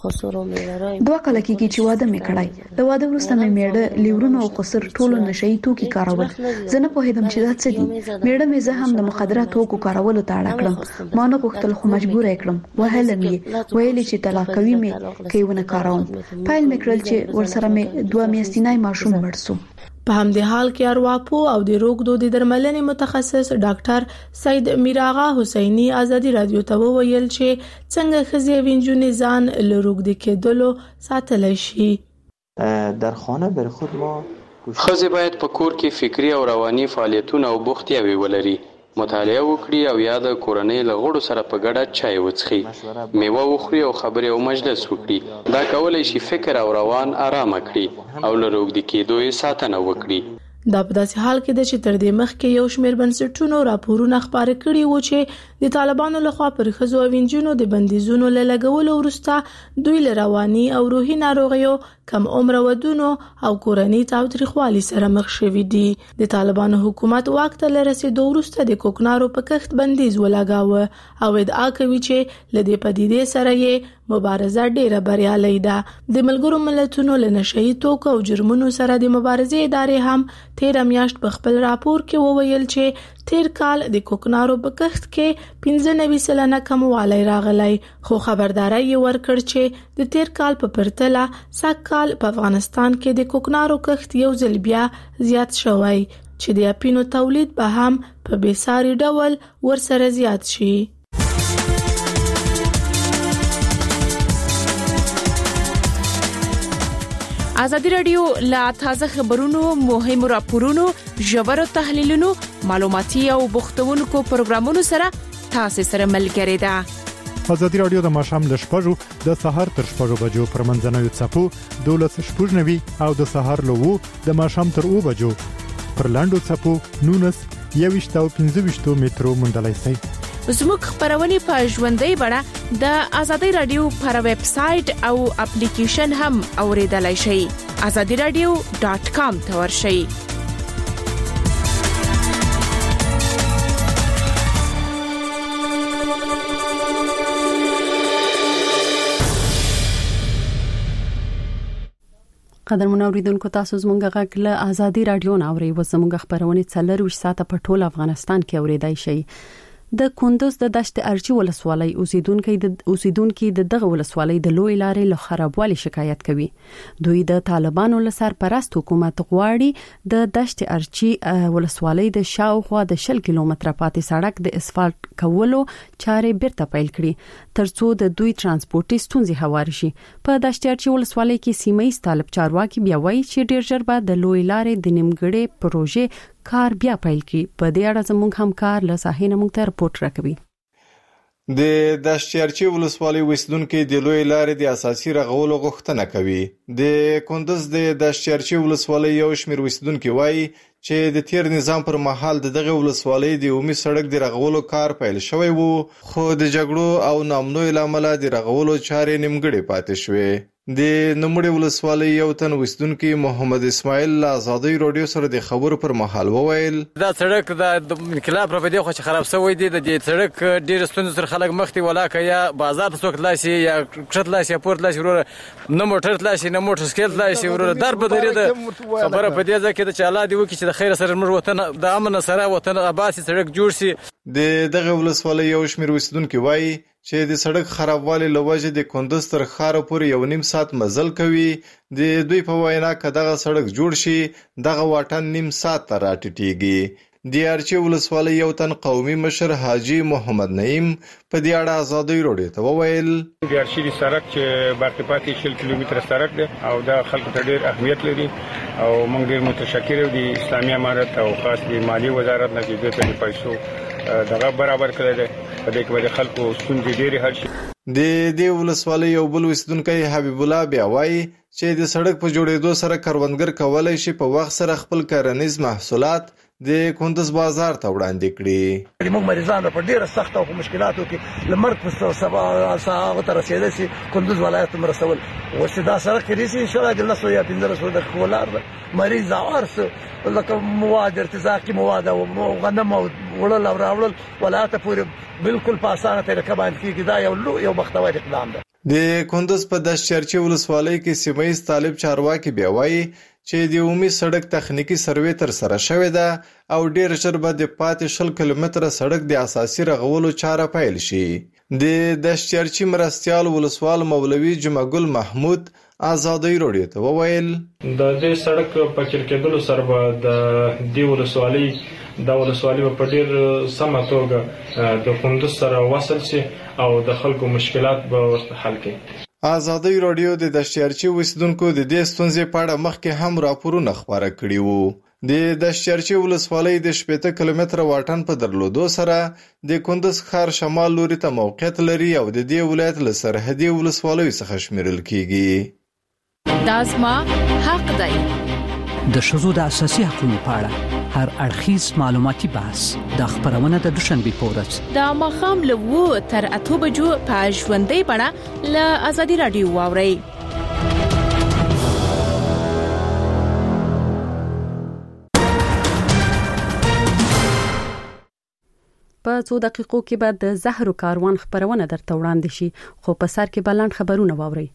[SPEAKER 6] دوه کال کېږي چې واده مې کړای. د واده وروسته مې میړه لیورونه او قصر ټولو نشئی توکي کارول. زه نه پوهېدم چې دا څه دي. میړه مې زه هم د مخدره توکو کارولو ته اړ کړم. ما نه غوښتل خو مجبور یې کړم. وهلم یې، ویلې چې طلاق کوي مې که یې ونه کاروم. پیل مې کړل چې ورسره مې دوه میاشتنی ماشوم مړ شو.
[SPEAKER 17] په همدې حال کې ارواپو او د روغدو د درملنې متخصص ډاکټر سید میراغا حسینی آزادي رادیو ته وویل چې څنګه ښځې او نجونې ځان له روغدي کېدلو ساتلی شي.
[SPEAKER 20] در خانه بر خود ما
[SPEAKER 14] ښځې باید په کور کې فکری او رواني فعالیتونه او بوختیاوې ولري، مطالعه وکړي او یا د کورنۍ له غړو سره په ګډه چای وڅښي، میوه وخوري او خبرې او مجلس وکړي. دا کولای شي فکر او روان آرامه کړي او له روغدي کېدو یې ساتنه وکړي.
[SPEAKER 17] دا په داسې حال کې د چې تر دې مخکې یو شمېر بنسټونو راپورونه خپاره کړي وو چې د طالبانو لخوا پر ښځو او نجونو د بندیزونو له لګولو وروسته دوی له رواني او روحي ناروغیو، کم عمر ودونو او کورنۍ تاوتریخوالي سره مخ شوي دي. د طالبانو حکومت واک ته له رسېدو وروسته د کوکنارو په کښت بندیز ولګاوه او ادعا کوي چې له دې پدیدې سره یې مبارزه ډیره بریالۍ ده. د ملګرو ملتونو له نشهیي توکو او جرمونو سره د مبارزې ادارې هم تیر میاشت په خپل راپور کې وویل چې تیر کال د کوکنارو په کښت کې پنځه نوي سلنه کموالی راغلی، خو خبرداري یې ورکړ چې د تیر کال په پرتله سږ کال په افغانستان کې د کوکنارو کښت یو ځل بیا زیات شوی چې د اپینو تولید به هم په بېساري ډول ورسره زیات شي.
[SPEAKER 21] ازادي رادیو لا تازه خبرونو، مهمو راپورونو، ژورو تحلیلونو، معلوماتي او بوختونکو پروګرامونو سره تاسو سره ملګری ده.
[SPEAKER 15] ازادي رادیو د ماشام له شپږو د سهار تر شپږو بجو پر منځنوي څپو دولس شپږ نوي او د سهار له وو د ماشام تر اوو بجو پر لاندو څپو نونس یويشت او پنځه ویشت مترو مندلای سي.
[SPEAKER 21] زموږ خبرونه په ژوندۍ بڼه د ازادي رادیو پر ویب سټ او اپلیکیشن هم اوریدلای شئ. azadi radio dot com ته ورشئ.
[SPEAKER 1] قدرمن اوریدونکو تاسو زموږ غږ له ازادي رادیو نه اورئ. وزموږ خبرونه څلور ساعته په ټول افغانستان کې اوریدای شئ. د کندوز د دشت ارچی ولسوالۍ اوسیدونکو د اوسیدونکو د دغه ولسوالۍ د لوی لارې له خرابوالي شکایت کوي. دوی د طالبانو له سرپرست حکومت غواړي د دشت ارچی ولسوالۍ د شاوخوا د شل کیلومتره پاتې سړک د اسفالټ کولو چارې بیرته پیل کړي ترڅو د دوی ترانسپورتي ستونزې هوار شي. په دشت ارچی ولسوالۍ کې سیمه ایز طالب چارواکي بیا وایي چې ډیر ژر به د لوی لارې د نیمګړې پروژې کار بیا پیل کړي. په دې اړه زموږ همکار له ساحې موږ ته رپورټ راکوي.
[SPEAKER 22] د دشتیارچی ولسوالۍ اوسیدونکو د لوی لارې د اساسي رغولو غوښتنه کوي. د کندوز د دشتیارچی ولسوالۍ یو شمېر اوسیدونکو وایي چې د تیر نظام پر مهال د دغه ولسوالۍ د عمومي سړک د رغولو کار پیل شوی وو، خو د جګړو او نامنوي لامل د رغولو چارې نیمګړې پاتې شوې. د نوموړي ولسوالۍ یو تن اوسیدونکو محمد اسماعیل له ازادي رادیو سره د خبرو پر مهال وویل
[SPEAKER 3] دا سړک د انقلاب په دې خو چې خراب شوی دی. د دې سړک ډیر ستونزې سره خلک مخ ته ولاکه یا بازار په څوک لاسي یا کښت لاسي پورت لاسي ورور نه موټر لاسي نه موټر سکیل لاسي ورور در په درې ده خبره په دې ځکه د چاله دی وکي چې د خیر سره موږ وطن د امن سره وطن آبادی سړک جوړ شي.
[SPEAKER 22] د دغه ولسوالۍ یو شمېر اوسیدونکو وایي چې د سړک خرابوالي لوجه د کندوز تر خار پورې یو نیم ساعت مزل کوي. د دوی په وینا کداغه سړک جوړ شي دغه واټن نیم ساعت ته راټیټيږي. د ارچی ولسوالۍ یو تن قومي مشر حاجی محمد نعیم په دې اړه ازادي رادیو ته وویل
[SPEAKER 23] د ارچی د سړک چې باقي پاتې شل کیلومتره سړک دی او دا خلکو ته ډیر اهمیت لري او موږ ډیر متشکر یو د اسلامي امارت او خاص د مالی وزارت نه چې د پیسو دغه برابر کړی دی. په دې کې د خلکو ستونزې ډېرې حل شي.
[SPEAKER 22] د دې ولسوالۍ یو بل اوسیدونکی حبیب الله بیا وایي چې د سړک په جوړېدو سره کروندګر کولی شي په وخت سره خپل کرنیز محصولات د کندوز بازار ته وړاندې کړي.
[SPEAKER 24] موږ مریضان په ډیره سخت او مشکلاتو کې لمر په سبا ساعت رسیدل شي کندوز ولایت مرسول وسدا سره کې رسي ان شاء الله د نسو یا پندره سو د خولار مریض ارس لکه مواد ارتزاقي مواد او غنم او وړل او راوړل ولایت پورې بالکل په اسانه طریقه باندې کېږي. دا یو لو یو بختور اقدام ده.
[SPEAKER 22] د کندوز په دشتیارچی ولسوالۍ کې سیمه ایز طالب چارواکي بیا وایي چې د عمومي سړک تخنیکی سروې تر سره شوې ده او ډیر ژر به د پاتې شل کیلومتره سړک د اساسي رغولو چاره پیل شي. د دشتیارچی مرستيال ولسوال مولوي جمعه ګل محمود ازادي رادیو ته وویل
[SPEAKER 25] د دې سړک په چرکېدلو سره به د دې ولسوالۍ د ولسوالۍ په ډیر سمه توګه د کندوز سره وصل شي او د خلکو مشکلات به ورته حل کړي.
[SPEAKER 22] ازادي رادیو د دشتیارچی اوسیدونکو د دې ستونزې په اړه مخکې هم راپورونه خبره کړي وو. د دشتیارچی ولسوالۍ د شپږ کیلومتره واټن په درلودو سره د کندوز ښار شمال لوري ته موقعیت لري او د دې ولایت له سرحدي ولسوالیو څخه شمیرل کیږي.
[SPEAKER 21] دا زما حق دی.
[SPEAKER 4] د ښځو د اساسي حقوقو په اړه هر اړخیز معلوماتي بحث د خبرونه د دوشنبه په ورځ
[SPEAKER 21] د ماښام له وو تر اته بجو په ژوندۍ بڼه له ازادي رادیو واورئ.
[SPEAKER 1] په څو دقیقو کې به د زهرو کاروان خبرونه درته وړاندې شي، خو په سر کې بلند خبرونه واورئ.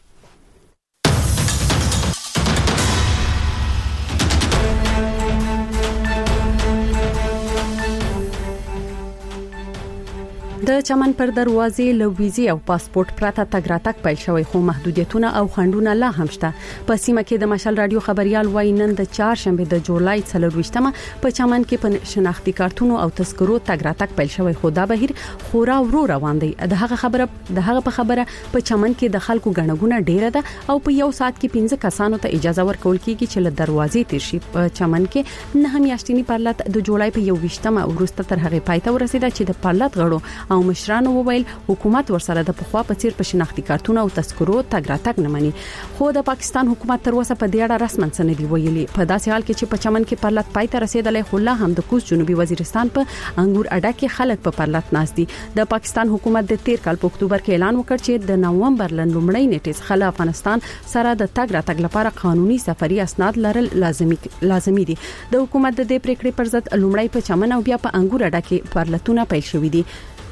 [SPEAKER 1] د چمن پر دروازې لویزي او پاسپورت پراته تګ راتګ پیل شوی، خو محدودیتونه او خنډونه لا هم شته. په سیمه کې د مشال رادیو خبريال وای نن د چهارشنبه د جولای څلرويشتمه په چمن کې په شناختی کارتونو او تذکرو تګ راتګ پیل شوی، خو دا بهیر خورا ورو روان دی. د هغه خبره د هغه په خبره په چمن کې د خلکو غنغونه ډیره ده او په یو سات کې پنځه کسانو ته اجازه ورکول کیږي چې له دروازې تیر شي. په چمن کې نه هم یاشتنی پرلط د جولای په یوویشتمه ورسته تر هغه پایته ورسیده چې د پرلط غړو او مشرانو وویل حکومت ورسره د پخوا په څیر په شناختی کارتونو او تذکرو تګ راتګ نه مني، خو د پاکستان حکومت تر اوسه په دې اړه رسمن څه نه دی ویلي. په داسې حال کې چې په چمن کې پرلط پای ته رسیدلې، خو لا هم د کوز جنوبي وزیرستان په انګور اډه کې خلک په پرلط ناس دي. د پاکستان حکومت د تیر کال په اکتوبر کې اعلان وکړ چې د نومبر لومړۍ نیټې څخه له افغانستان سره د تګ راتګ لپاره قانوني سفري اسناد لرل لازمي لازمي دي. د حکومت د دې پریکړې پر ضد لومړی په چمن او بیا په انګور اډه کې پرلطونه پیل شوې دي.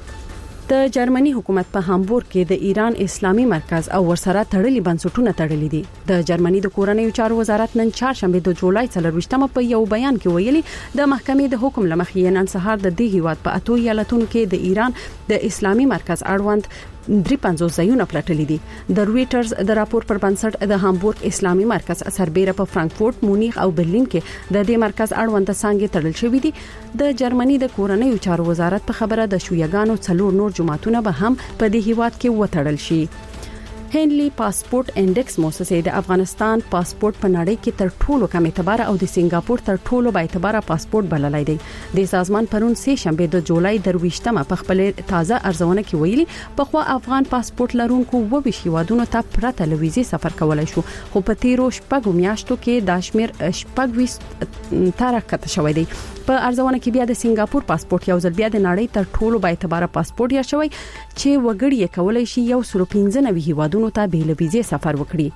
[SPEAKER 1] د جرمني حکومت په هامبورګ کې د ایران اسلامي مرکز او ورسره تړلي بنسټونه تړلي دي. د جرمني د کورنیو چارو وزارت نن چهارشنبه د جولای څلرويشتمه په یو بیان کې ویلي د محکمې د حکم لمخې نن سهار د دې هیواد په اتو ایالتونو کې د ایران د اسلامي مرکز اړوند درې پنځوس ځایونه پلټلي دي. د رويټرز د راپور پر بنسټ د هامبورګ اسلامي مرکز سربېره په فرانکفورت، مونیخ او برلین کې د دې مرکز اړوند څنګه تړل شوی دي. د جرمني د کورنیو چارو وزارت په خبره د شویګانو څلور نور جماعتونه به هم په دې هیواد کې وتړل شي. هنلي پاسپورت انډکس موسسه د افغانستان پاسپورت په نړۍ کې تر ټولو کم اعتبار او د سنگاپور تر ټولو با اعتبار پاسپورت بللای دی. د سازمان پرون سه شنبه د جولای درويشتمه په خپل تازه ارزونه کې ویلي په خو افغان پاسپورت لرونکو و ویش هیوادونو ته پرته لویزي سفر کولای شو، خو په تیرو شپږو میاشتو کې د شمیر شپږ ترکت شوی دی. په ارزونه کې بیا د سنگاپور پاسپورت یو ځل بیا د نړۍ تر ټولو با اعتبار پاسپورت یا شوی چې وګړي کولای شي یو سل پنځه هیوادونو ته به لویزي سفر وکړي.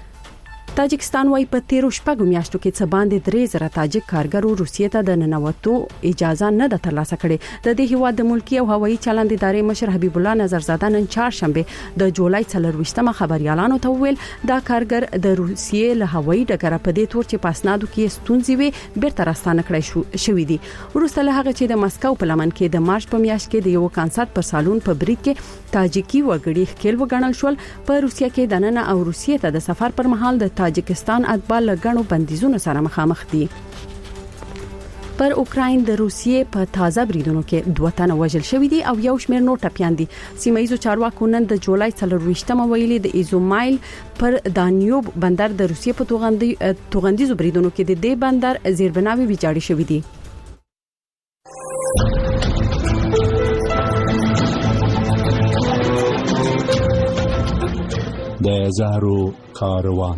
[SPEAKER 1] تاجکستان وايي په تیرو شپږو میاشتو کې څه باندې درې زره تاجک کارګرو روسیې ته د ننوتو اجازه نه ده ترلاسه کړې. د دې هیواد د ملکی او هوایي چلند ادارې مشر حبیب الله نظرزاده نن چهارشنبه د جولای څلرويشتمه خبريالانو ته ویل دا کارګر د روسیې له هوایي ډګر په دې تور چې پاسنادو کې ستونزې وي بیرته راستانه کړی شو شوې دي. وروسته له هغه چې د مسکو په لمن کې د مارچ په میاشت کې د یو کانسرت پر سالون په بریټ کې تاجکی وګړي خپل وګڼل شول. په روسیه کې د نن او روسیې ته د سفر پر مهال د تاجکستان اتباع لګڼو بندیزونو سره مخامخ دي. پر اوکراین د روسیې په تازه بریدونو کې دوه تنه وژل شوی دي او یو شمېر نور ټپيان دي. سیمایي چارواکو نن د جولای څلرويشتمه ویلي د ایزومایل پر دانیوب بندر د روسیې په توغندي توغندیزو بریدونو کې د دې بندر زیربناوي ویجاړي شوی دي.
[SPEAKER 5] د زهرو کاروان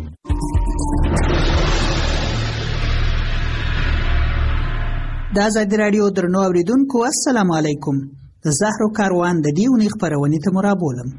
[SPEAKER 7] د ازادي رادیو درنو اوریدونکو السلام علیکم. د زهرو کاروان د دیونی خبرونه ته مرابولم.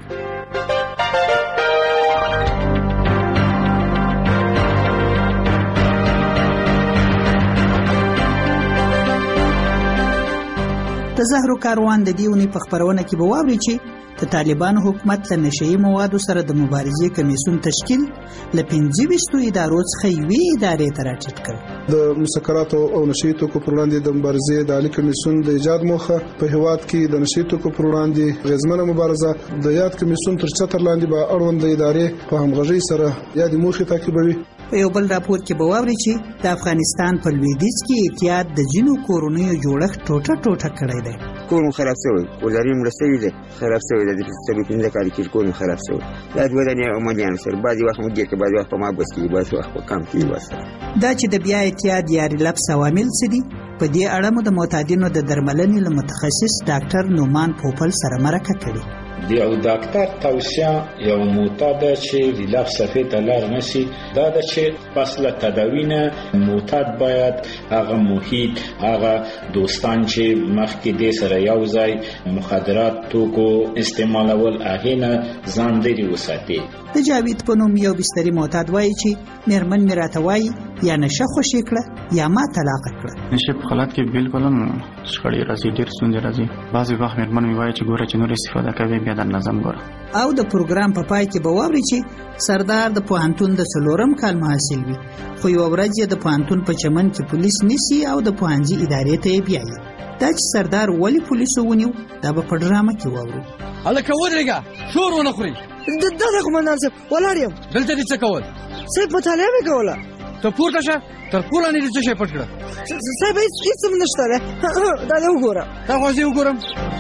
[SPEAKER 7] د زهرو کاروان د دیونی په خبرونه کې به واوري چې د طالبان حکومت له نشئی موادو سره د مبارزې کمیسیون تشکیل ل پنځه ویشت ادارو څخه یوې ادارې ته راټیټ کړ.
[SPEAKER 8] د مسکراتو او نشئی توکو پر وړاندې د مبارزې د عالی کمیسیون د ایجاد موخه په هیواد کې د نشئی توکو پر وړاندې غیرمنه مبارزه د یاد کمیسیون تر چتر لاندې به اړوند ادارې په همغږي سره یاد موخه تعقیبوي.
[SPEAKER 7] په یو بل راپور کې به واوري چې د افغانستان په لویدیځ کې اتحاد د جنو کورونیو جوړښت ټوټه ټوټه کړی دی.
[SPEAKER 9] کورم خراب شوی، ولري مرستوي دي خراب شوی د دې په کال کې کورم خراب شوی. دا د ودانۍ او مدیان سره بعضي وخت موږ کې بعضي وخت په ما بس کې بعضي وخت په کم کې واسه.
[SPEAKER 7] دا چې د بیا اتحاد یا ریلپس عوامل څه دي په دې اړه مو د معتادینو د درملنې له متخصص ډاکټر نومان پوپل سره مرکه کړې.
[SPEAKER 2] د یو ډاکټر توصیه یو معتاد چې ریلاکس صفحې ته لاړ نشي دا د چې پس له تداوی نه معتاد باید هغه محیط هغه دوستان چې مخکې دې سره یو ځای مخدرات توکو استعمالول هغې نه ځان لرې وساتي.
[SPEAKER 7] د جاوید په نوم یو بستري معتاد وایي چې میرمن مې راته وایي یا نشه خوشې کړه یا ما طلاق کړه.
[SPEAKER 10] نشه په حالت کې بالکل هم شخړې راځي ډېر ستونزې راځي. بعضې وخت میرمن مې وایي چې ګوره چې نور استفاده کوي بیا د نظم ګوره.
[SPEAKER 7] او د پروګرام په پای کې به واوري چې سردار د پوهنتون د څلورم کال محصل وي خو یو ورځ یې د پوهنتون په چمن کې پولیس نیسي او د پوهنځي ادارې ته یې بیایي. دا چې سردار ولې پولیسو ونیو دا به په ډرامه کې واورو.
[SPEAKER 3] هلکه ودرېږه شور ونه خوري.
[SPEAKER 11] دا د قومندان صاحب ولاړ یم.
[SPEAKER 3] دلته دې څه کول؟
[SPEAKER 11] صاحب مطالعه مې کوله.
[SPEAKER 3] ته پورته شه تر پوله نه دې څه شی پټ کړه.
[SPEAKER 11] صاحب هېڅ هم نشته دی. دا دې وګوره.
[SPEAKER 3] دا خو زه وګورم.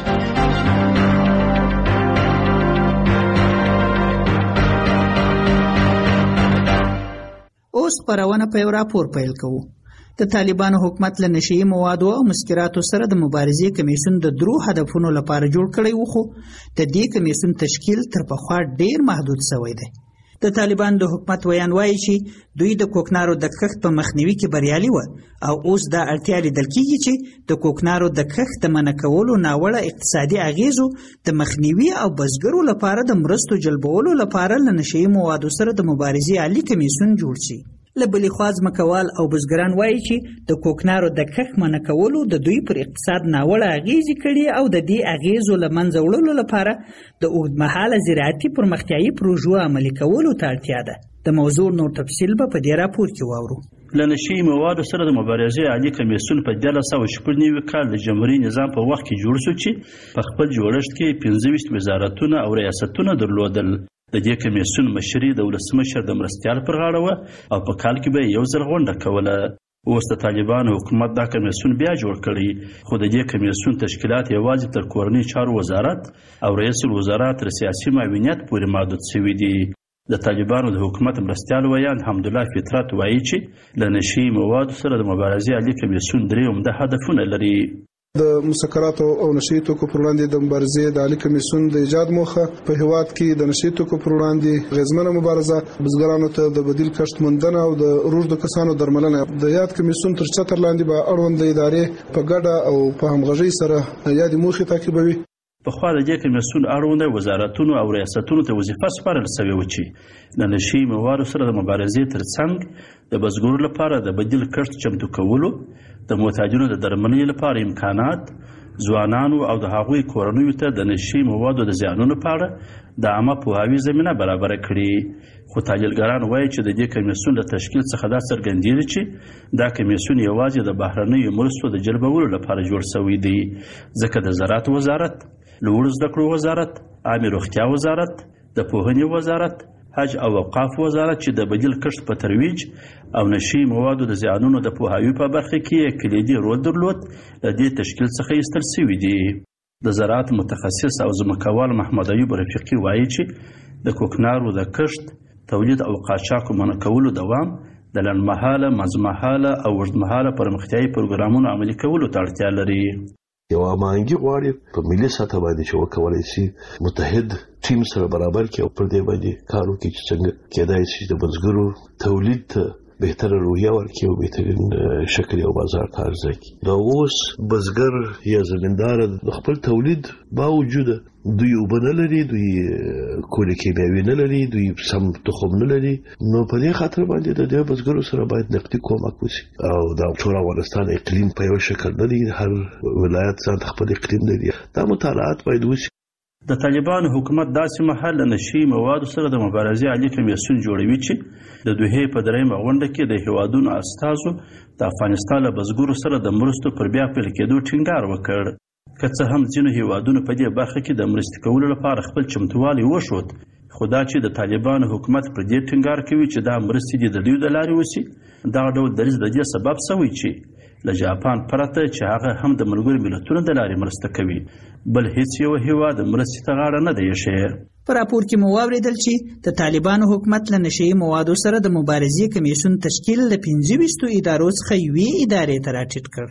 [SPEAKER 7] اوس خپرونه په یو راپور پیل کوو. د طالبانو حکومت له نشئی موادو او مسکراتو سره د مبارزې کمیسیون د درو هدفونو لپاره جوړ کړی و خو د دې کمیسیون تشکیل تر پخوا ډیر محدود شوی دی. د طالبان د حکومت ویان وایي چې دوی د کوکنارو د کښت په مخنیوي کې بریالي و او اوس دا اړتیا لیدل کیږي چې د کوکنارو د کښت د منع کولو ناوړه اقتصادي اغیزو د مخنیوي او بزګرو لپاره د مرستو جلبولو لپاره له نشئی موادو سره د مبارزې عالی کمیسیون جوړ شي. له بلې خوا ځمکوال او بزګران وایي چې د کوکنارو د کښت منع کولو د دوی پر اقتصاد ناوړه اغیزې کړي او د دې اغیزو له منځه وړلو لپاره د اوږدمهاله زراعتي پرمختیایي پروژو عملي کولو ته اړتیا ده. د موضوع نور تفصیل به په دې راپور کې واورو.
[SPEAKER 12] له نشئی موادو سره د مبارزې عالی کمیسیون په دیارلس سوه شپږ نوي کال د جمهوري نظام په وخت کې جوړ شو چې په خپل جوړښت کې پنځه ویشت وزارتونه او ریاستونه درلودل. د دې کمیسیون مشري د ولسمشر د مرستیال پر غاړه وه او په کال کې به یو ځل غونډه کوله. اوس د طالبانو حکومت دا کمیسیون بیا جوړ کړی خو د دې کمیسیون تشکیلات یوازې تر کورنۍ چارو وزارت او رئیس الوزرا تر سیاسي معاونیت پورې محدود شوي دي. د طالبانو د حکومت مرستیال ویان حمدالله فطرت وایي چې له نشئی موادو سره د مبارزې عالی کمیسیون درې عمده هدفونه لري.
[SPEAKER 8] د مسکراتو او نشئی توکو پر وړاندې د مبارزې د عالی کمیسیون د ایجاد موخه په هیواد کې د نشئی توکو پر وړاندې غیرمنه مبارزه، بزګرانو ته د بدیل کښت موندنه او د روږدو کسانو درملنه. د یاد کمیسیون تر چتر لاندې به اړوند ادارې په ګډه او په همغږۍ سره یادې موخې تعقیبوي.
[SPEAKER 12] پخوا د دې کمیسیون اړونده وزارتونو او ریاستونو ته وظیفه سپارل شوې وه چې د نشئی موادو سره د مبارزې ترڅنګ د بزګرو لپاره د بدیل کښت چمتو کولو، د محتاجینو د درملنې لپاره امکانات، ځوانانو او د هغوی کورنیو ته د نشئی موادو د زیانونو په اړه د عامه پوهاوي زمینه برابره کړي. خو تحلیلګران وایي چې د دې کمیسیون له تشکیل څخه دا څرګندېږي چې دا کمیسیون یوازې د بهرنیو مرستو د جلبولو لپاره جوړ شوی دی، ځکه د زراعت وزارت، لوړو زده کړو وزارت، عامې روغتیا وزارت، د پوهنې وزارت، حج او اوقاف وزارت چې د بدیل کښت په ترویج او نشئی موادو د زیانونو د پوهاوي په برخه کې کلیدي رول درلود له دې تشکیل څخه ایستل شوي دي. د زراعت متخصص او ځمکوال محمد ایوب رفیقي وایي چې د کوکنارو د کښت، تولید او قاچاقو منع کولو دوام د لنډمهاله، منځمهاله او اوږدمهاله پرمختیایي پروګرامونو عملي کولو ته اړتیا لري.
[SPEAKER 13] یو امانګي غواړي په ملي سطح باندې چې وکولای شي متحد ټیم سره برابر کې او پر دې باندې کار وکړي چې څنګه کېدای شي د بزګرو تولید ته بهتره روحیه ورکړي او بهترین شکل او بازار ته عرضه کړي. دا اوس بزګر یا زمیندار د خپل تولید باوجود دوی اوبه نه لري، دوی کولې کیمیاوي نه لري، دوی سم تخم نه لري، نو په دې خاطر باندې د دې بزګرو سره باید نقدي کومک وشي. او دا ټول افغانستان اقلیم په یو شکل نه دی، هر ولایت ځان خپل اقلیم لري. دا مطالعات باید وشي.
[SPEAKER 12] د طالبانو حکومت داسې مهال له نشئی موادو سره د مبارزې عالی کمیسیون جوړوي چې د دوحې په درېیمه غونډه کې د هیوادونو استازو د افغانستان له بزګرو سره د مرستو پر بیا پیل کېدو ټینګار وکړ. که څه هم ځینو هیوادونو په دې برخه کې د مرستې کولو لپاره خپل چمتووالی وښود، خو دا چې د طالبانو حکومت پر دې ټینګار کوي چې دا مرستې دې د دوی د لارې وشي، دغه ډول دریځ د دې سبب شوی چې له جاپان پرته چې هغه هم د ملګرو ملتونو د لارې مرسته کوي، بل هیڅ یو هیواد مرستې ته غاړه نه دی ایښی.
[SPEAKER 7] په راپور کې مو واورېدل چې د طالبانو حکومت له نشئی موادو سره د مبارزې کمیسیون تشکیل له پنځه ویشتو ادارو څخه یوې ادارې ته راټیټ کړ.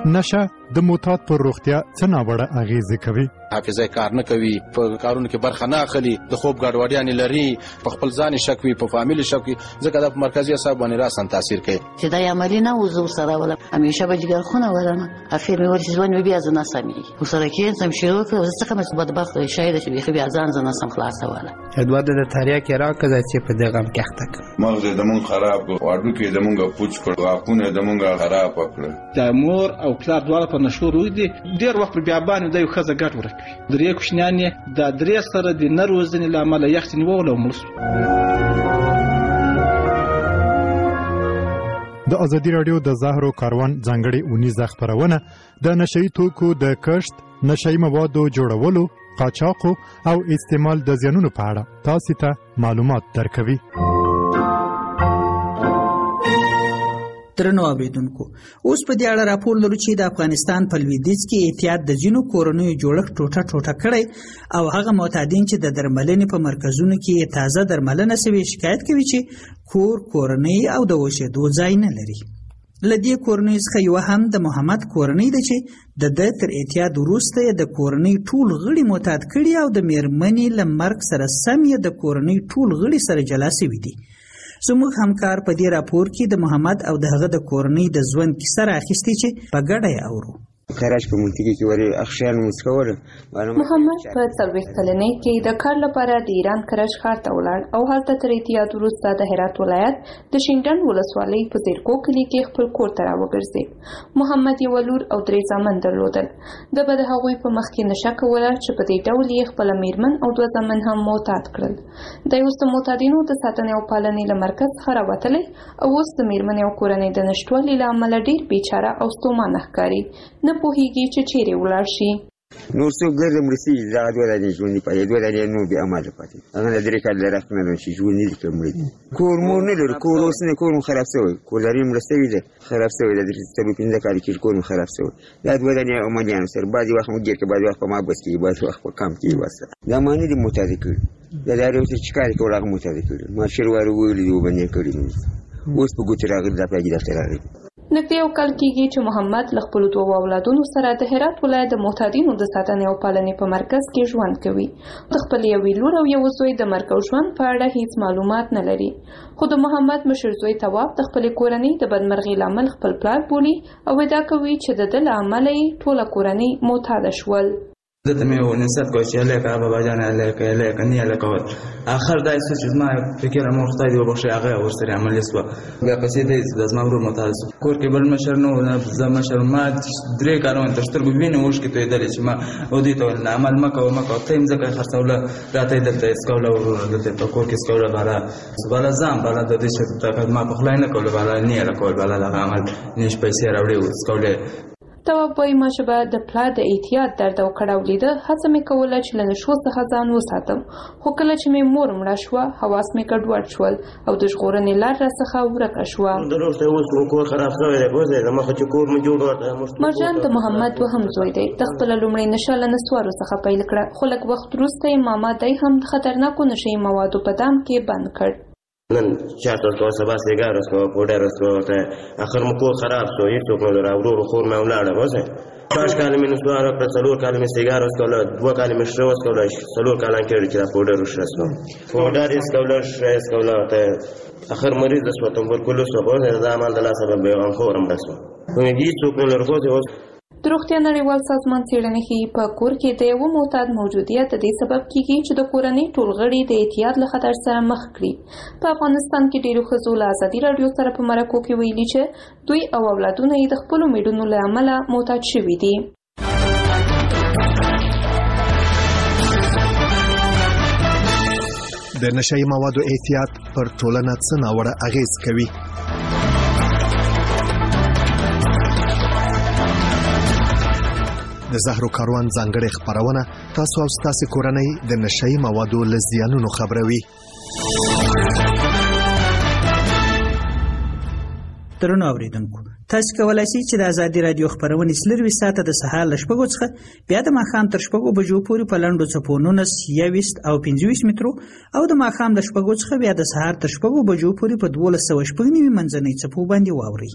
[SPEAKER 15] نشه د معتاد پر روغتیا څه ناوړه اغیزې کوي؟
[SPEAKER 6] حافظه کار نه کوي، په کارونو کې برخه نه اخلي، د خوب ګډوډیانې لري، په خپل ځان شک وي، په فامیل شک وي، ځکه دا په مرکزي اعصاب باندې راسن تاثیر کوي.
[SPEAKER 16] چې دا عملی نه وزو سره ولا همیشه به جګر خونه ورنه اخر مې ورته ځوان بیا زنه سمي وسره کې سم شروع کړ څه کوم څه بدبخت شاید چې بیا ځان زنه سم خلاص ولا
[SPEAKER 18] ادوار د تاریخ کې راکړه چې په دغه کې تک
[SPEAKER 19] مغز د مون خراب واړو کې د مونږه پوچ کړ واکونه د مونږه خراب کړ.
[SPEAKER 20] د مور او پلار دواړه په نشو روي دي ډیر وخت بیا باندې د یو خزه ګټ ورکوي. درې کوشنیان د درې سره د نروزنې لامل یخت نیول او ملس.
[SPEAKER 15] د ازادي رادیو د زهرو کاروان ځانګړي اونیزه خبرونه د نشئی توکو د کښت، نشئی موادو جوړولو، قاچاقو او استعمال د زیانونو په اړه تاسو ته معلومات درکوي.
[SPEAKER 7] درنو اوریدونکو، اوس په دې اړه راپور لرو چې د افغانستان په لویدیځ کې احتیاط د ځینو کورنیو جوړښت ټوټه ټوټه کړی او هغه معتادین چې د درملنې په مرکزونو کې تازه درملنه شوي شکایت کوي چې کور، کورنۍ او د اوسېدو ځای نه لري. له دې کورنۍ څخه یوه هم د محمد کورنۍ ده چې د ده تر اعتیاد وروسته یې د کورنۍ ټول غړي معتاد کړي او د میرمنې له مرګ سره سم یې د کورنۍ ټول غړي سره جلا شوي دي. زموږ همکار په دې راپور کې د محمد او د هغه د کورنۍ د ژوند کیسه راخیستې چې په ګډه یې اورو.
[SPEAKER 9] کراچ په منطقه کې ورې اخشان مسکوره
[SPEAKER 26] محمد په څلوېښت کلنۍ کې د کار لپاره د ایران کراچ ښار ته ولاړ او هلته تر اعتیاد وروسته د هرات ولایت د شینډن ولسوالۍ په زیرکو کلي کې خپل کور ته راوګرځېد. محمد یوه لور او درې زامن درلودل. ده به د هغوی په مخ کې نشه کوله چې په دې ډول یې خپله میرمن او دوه زامن هم معتاد کړل. دی اوس د معتادینو د ساتنې او پالنې له مرکز څخه راوتلی او اوس د میرمنې او کورنۍ د نشتوالي له امله ډېر بېچاره او ستومانه ښکاري. نه پوهیږي چې چیرې ولاړ شي.
[SPEAKER 9] نور څوک ګرځم رسېږي دغه دوه دانې ژوندي پاتې دوه دانې نور بې عمله پاتې هغه نه درې کاله رخت نه لرم چې ژوندي دي که مړه دي. کور مور نه لرو، کور اوس نه، کور مو خراب شوی، کور لري مړه شوي ده، خراب شوی ده. څلور پنځه کاله کېږي کور مو خراب شوی. دا دوه دانې عملیانو سره بعضې وخت مو ګیر کړي، بعضې وخت په محبس کېږي، بعضې وخت په کام کېږي. بس دا ما نه دي معتاده کړي. دا د هر یو څه چې کار یې کول هغه معتاده کړي. ما شروارو ویلي دي وبندې کړي نو اوس په ګوتې راغلي دا پلاجي دفتر راغلي.
[SPEAKER 26] نږدې یو کال کېږي چې محمد له خپلو دوو اولادونو سره د هرات ولایت د معتادینو د ساتنې او پالنې په مرکز کې ژوند کوي. د خپلې یوې لور او یو زوی د مرګ او ژوند په اړه هیڅ معلومات نه لري. خو د محمد مشر زوی تواب د خپلې کورنۍ د بدمرغۍ لامل خپل پلار بولي او ادعا کوي چې د ده له امله یې ټوله کورنۍ معتاده شول.
[SPEAKER 27] دته مې ونصیحت کوي چې هلکه بابا جان هلکه هلکه نه هلکه کول. آخر دا څه چې زما فکر مو خدای دې وبخښي هغه ورسره عملي شوه. بیا پسې دی زما ورور معتاد شو. کور کې بل مشر نه و، زه مشر ما درې کارونه تر سترګو وینې اوښکې تویېدلې چې ما او دوی ته ویل نه عمل مه کوه مه کوه ته یې مځکه یې خرڅوله راته یې دلته سکوله ورور دلته په کور کې سکوله بالا بالا ځان بالا د دې چې ما پخلی نه کوله بالا نه یې کول بالا دغه عمل نېش پیسې راوړې سکولې.
[SPEAKER 26] تواب وایي ما چې به د پلار د احتیاط درد او کړاو لیده هڅه مې کوله چې له نشو څخه ځان وساتم، خو کله چې مې مور مړه شوه حواس مې ګډوډ شول او د ژغورنې لار راڅخه ورکه شوه. مرجان د محمد دوهم زوی دی. د خپله لومړۍ نشه له نسوارو څخه پیل کړه، خو لږ وخت وروسته یې ماما دی هم د خطرناکو نشهیي موادو په دام کې بند کړ.
[SPEAKER 28] نن چاټ ورکوه، سبا سیګار وڅکوه، پوډر وڅکوه. اخر مو کور خراب شو، هېڅوک نه لرو. ورور خور مې ولاړه اوسه شپږ کاله مې نسوار وکړه، څلور کاله مې سیګار وڅکوله، دوه کاله مې شره وڅکوله، څلور کاله کېږي چې دا پوډر وشره شوه. پوډر یې څکوله، شره یې څکوله. اخر مریضه شوه، تمبرکلوز شوه. اوس دا عمل د لاسه به هم خور مړه شوه. هېڅوک نه لرو. اوس
[SPEAKER 26] د روغتیا نړیوال سازمان څېړنې ښیي په کور کې د یوه معتاد موجودیت د دې سبب کیږي چې د کورنۍ ټول غړي د اعتیاد له خطر سره مخ کړي. په افغانستان کې ډېرو ښځو له ازادي راډیو سره په مرکو کې ویلي چې دوی او اولادونه یې د خپلو میډونو له امله معتاد شوي دي.
[SPEAKER 29] د نشهیي موادو اعتیاد پر ټولنه څه ناوړه اغېز کوي؟ د زهرو کاروان ځانګړې خپرونه تاسو او ستاسو کورنۍ د نشهیي موادو له زیانونو خبروي.
[SPEAKER 7] درنو اوریدونکو، تاسو کولای شئ چې د ازادي رادیو خبرونه څلروي ساعته د سهار له شپږو څخه بیا د ماښام تر شپږو بجو پورې په لنډو څپو نولس، یوویشت او پنځه ویشت مترو او د ماښام له شپږو څخه بیا د سهار تر شپږو بجو پورې په دولس سوه شپږ نوي منځنۍ څپو باندې واورئ.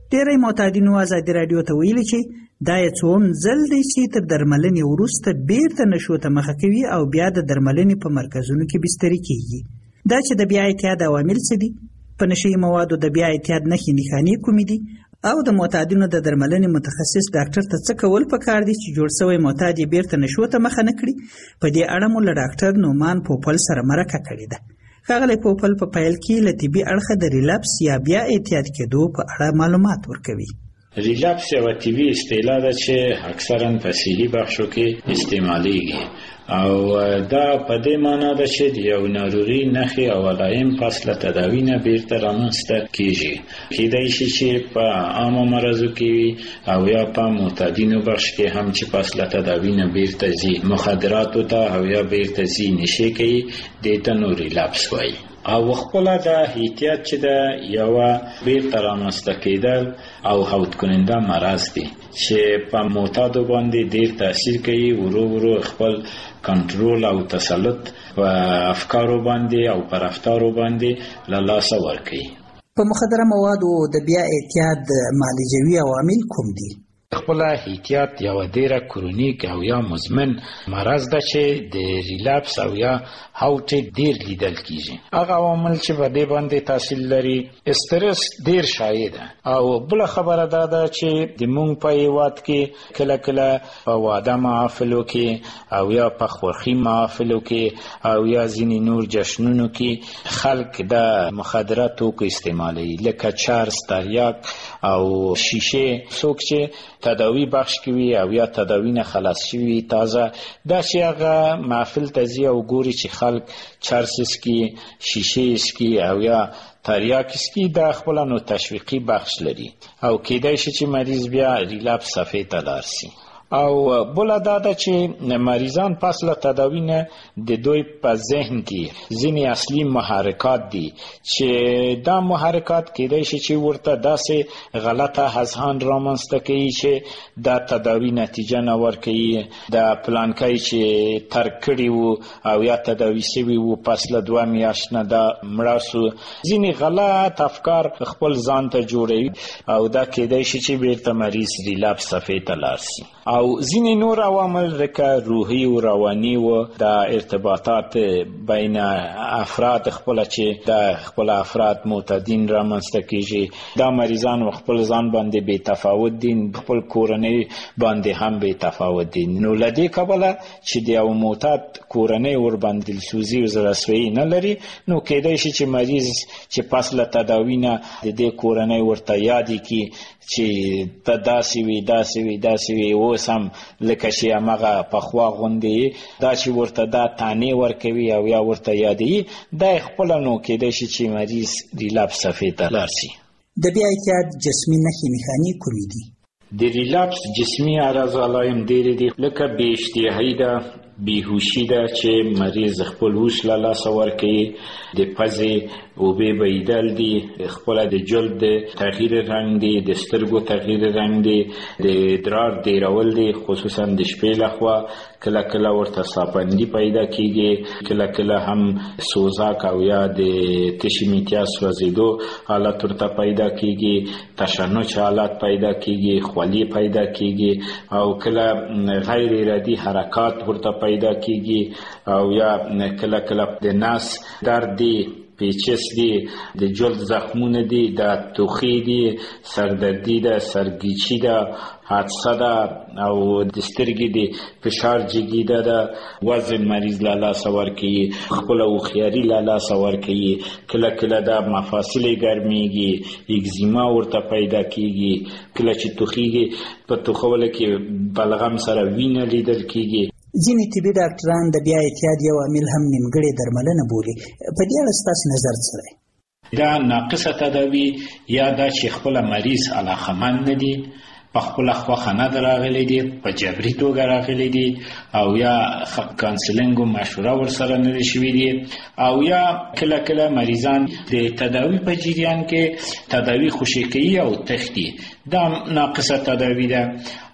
[SPEAKER 7] ډېری معتادینو ازادي راډیو ته ویلي چې دا یې څوم ځل دی چې تر درملنې وروسته بیرته نشو ته مخه کوي او بیا د درملنې په مرکزونو کې بستري کیږي. دا چې د بیا اعتیاد عوامل څه دي، په نشهیي موادو د بیا اعتیاد نښې نښانې کومې دي، او د معتادینو د درملنې متخصص ډاکټر ته څه کول پکار دي چې جوړ شوی معتاد یې بیرته نشو ته مخه نه کړي. په دې اړه مو له ډاکټر نومان پوپل سره مرکه کړې ده. ښاغلی پوپل په پیل کې له طبي اړخه د ریلاپس یا بیا اعتیاد کېدو په اړه معلومات ورکوي.
[SPEAKER 2] ریلاپس یوه طبي اصطلاح ده چې اکثرا په صحي بخشو کې استعمالیږي او دا په دې معنا ده چې د یو ناروغي نښې او علائم پس له تداوي نه بیرته رامنځته کیږي. کیدای شي چې په عامو مرضو کې وي او یا په معتادینو بخش کې هم چې پس له تداوي نه بیرته ځي مخدراتو ته او یا بیرته ځي نشې کوي، دې ته نو ریلاپس وایي. او خپله د احتیاط چې ده یوه بیرته رامنځته کېدل او هوت کننده مرض دی چې په معتادو باندې ډېر تاثیر کوي، ورو ورو خپل کنټرول او تسلط په افکارو باندې او پر رفتارو باندې له لاسه ورکوي.
[SPEAKER 7] په مخدره موادو د بیا اعتیاد معالجوي عوامل کوم دي؟
[SPEAKER 2] خپل احتیاط یو ډیره کرونیک او یا مزمن مرض ده چې د ریلاپس او یا هاوټ ډیر لیدل کیږي. هغه عوامل چې په دې باندې تاثیر لري، استرس ډیر شایع ده او بل خبره ده ده چې د مونږ په هیواد کې کله کله په واده محافلو کې او یا په خوښي محافلو کې او یا ځینې نور جشنونو کې خلک د مخدره توکو استعمالوي لکه چرس، تریاک او شیشه. څوک چې تداوی بخش کوي او یا تداوی نه خلاص شوي تازه دا چې هغه محفل ته ځي او ګوري چې خلک چرس اسکي، شیشه اسکي او یا تریاک اسکي، دا خپله نو تشویقي بخش لري او کیدای شي چې مریض بیا ریلاپس صفحې ته لاړ شي. او بله دا ده چې مریضان پس له تداوی نه د دوی په ذهن کې ځینې اصلي محرکات دي چې دا محرکات کیدای شي چې ورته داسې غلطه اذهان رامنځته کوي چې دا تداوی نتیجه نه ورکوي، د پلانکی چې ترک کړي وو او یا تداوی شوي وو پس له دوه میاشت نه دا مړه سو. ځینې غلط افکار خپل ځان ته جوړوي او دا کیدای شي چې بیرته مریض ریلاپس صفحې ته لاړ شي. او ځینې نور عوامل لکه روحي او رواني و د ارتباطات بین افراد خپل چې د خپل افراد معتادین رامنځته کیږي، دا مریضان خپل ځان باندې بې تفاوت دي، خپل کورنۍ باندې هم بې تفاوت دي. نو له دې کبله چې د یو معتاد کورنۍ ور باندې دلسوزي او زړهسویي نه لري، نو کیدای شي چې مریض چې پس له تداوی نه د دې کورنۍ ورته یادې کړي چې ته داسې وي داسې وي داسې وي، اوس هم لکه چې همغه پخوا غوندې دا چې ورته دا تانې ورکوي او یا ورته یادوي، دا یې خپله نو کیدای شي چې مریض ریلاپس صفحې ته لاړ شي.
[SPEAKER 7] د بیا اعتیاد جسمي نښې نښانې کومې دي؟
[SPEAKER 2] د ریلاپس جسمي اعراض علائم ډېرې دي لکه بې اشتهایي ده، بیهوشي ده چې مریض خپل هوش له لاسه ورکوي، د پزې اوبې بهیدل دي، خپله د جلد د تغییر رنګ دی، د سترګو تغییر رنګ دی، د ادرار ډیرول دی، خصوصا د شپې لخوا کله کله ورته ساپندي پیدا کیږي، کله کله هم سوزاک او یا د تشې میتیا سوځېدو حالت ورته پیدا کیږي، تشنج حالت پیدا کیږي، خولې پیدا کیږي او کله غیر ارادي حرکات ورته پیدا کیږي او یا کله کله د نس درد دی، پیچس دی، د جلد زخمونه دی، د توخی دی، سردردی ده، سرگیچی ده، حادثه ده او د سترګې د فشار جګیده ده، وزن مریض له لاسه ورکوي، خپله هوښیاري له لاسه ورکوي، کله کله د مفاصلې ګرمیږي، اگزیما ورته پیدا کیږي، کله چې توخیږي په توخولو کې بلغم سره وینه لیدل کیږي.
[SPEAKER 7] ځینې طبي ډاکټران د بیا اعتیاد یو عامل هم نیمګړې درملنه بولي. په دې اړه ستاسو نظر څه دی؟
[SPEAKER 2] دا ناقصه تداوي یا دا چې خپله مریض علاقمند نه دي، په خپله خوښه نه ده راغلی دي، په جبري توګه راغلی دي او یا کانسلینګ او مشوره ورسره نه دي شوي دي او یا کله کله مریضان د تداوي په جریان کې تداوي خوشې کوي او تښتي، دا ناقصه تداوي ده.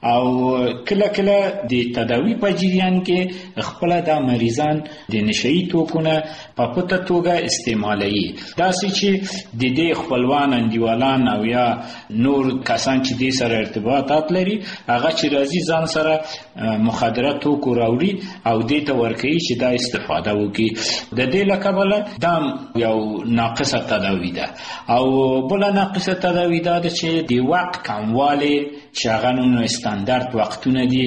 [SPEAKER 2] او کله کله د تداوی په جریان کې خپل د مریضان د نشئی توکونه په پټه توګه استعمالوي. داسې چې د دې خپلوان انډیوالان او یا نور کسان چې د سره ارتباطات لري هغه چې راځي ځان سره مخدره توکو راوړي او دې ته ورکوي چې دا استفاده وکړي. د دې له کبله دا یو ناقصه تداوی ده. او بله ناقصه تداوی دا ده چې د وخت کموالی چې هغه نو استاندارد وختونه دي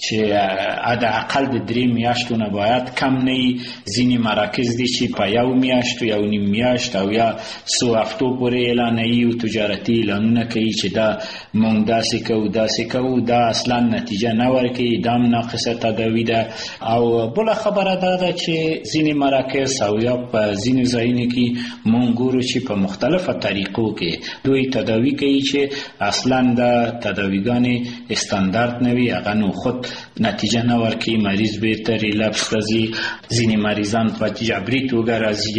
[SPEAKER 2] چې حداقل د درې میاشتو نه باید کم نه وي. ځینې مراکز دي چې په یو میاشت یو نیم میاشت او یا څو هفتو پورې اعلانوي او تجارتي اعلانونه کوي چې دا مونږ داسې کوو داسې کوو، دا اصلا نتیجه نه ورکوي. دا هم ناقصه تداوی ده. او بله خبره دا ده چې ځینې مراکز او یا په ځینې ځایونو کې مونږ ګورو چې په مختلفه طریقو کې دوی تداوی کوي چې اصلا دا تداویګانې استاندارد نه وي، هغه نو خود نتیجه نه ورکوي. مریض بیرته ریلپس ته ځي. ځینې مریضان په جبري توګه راځي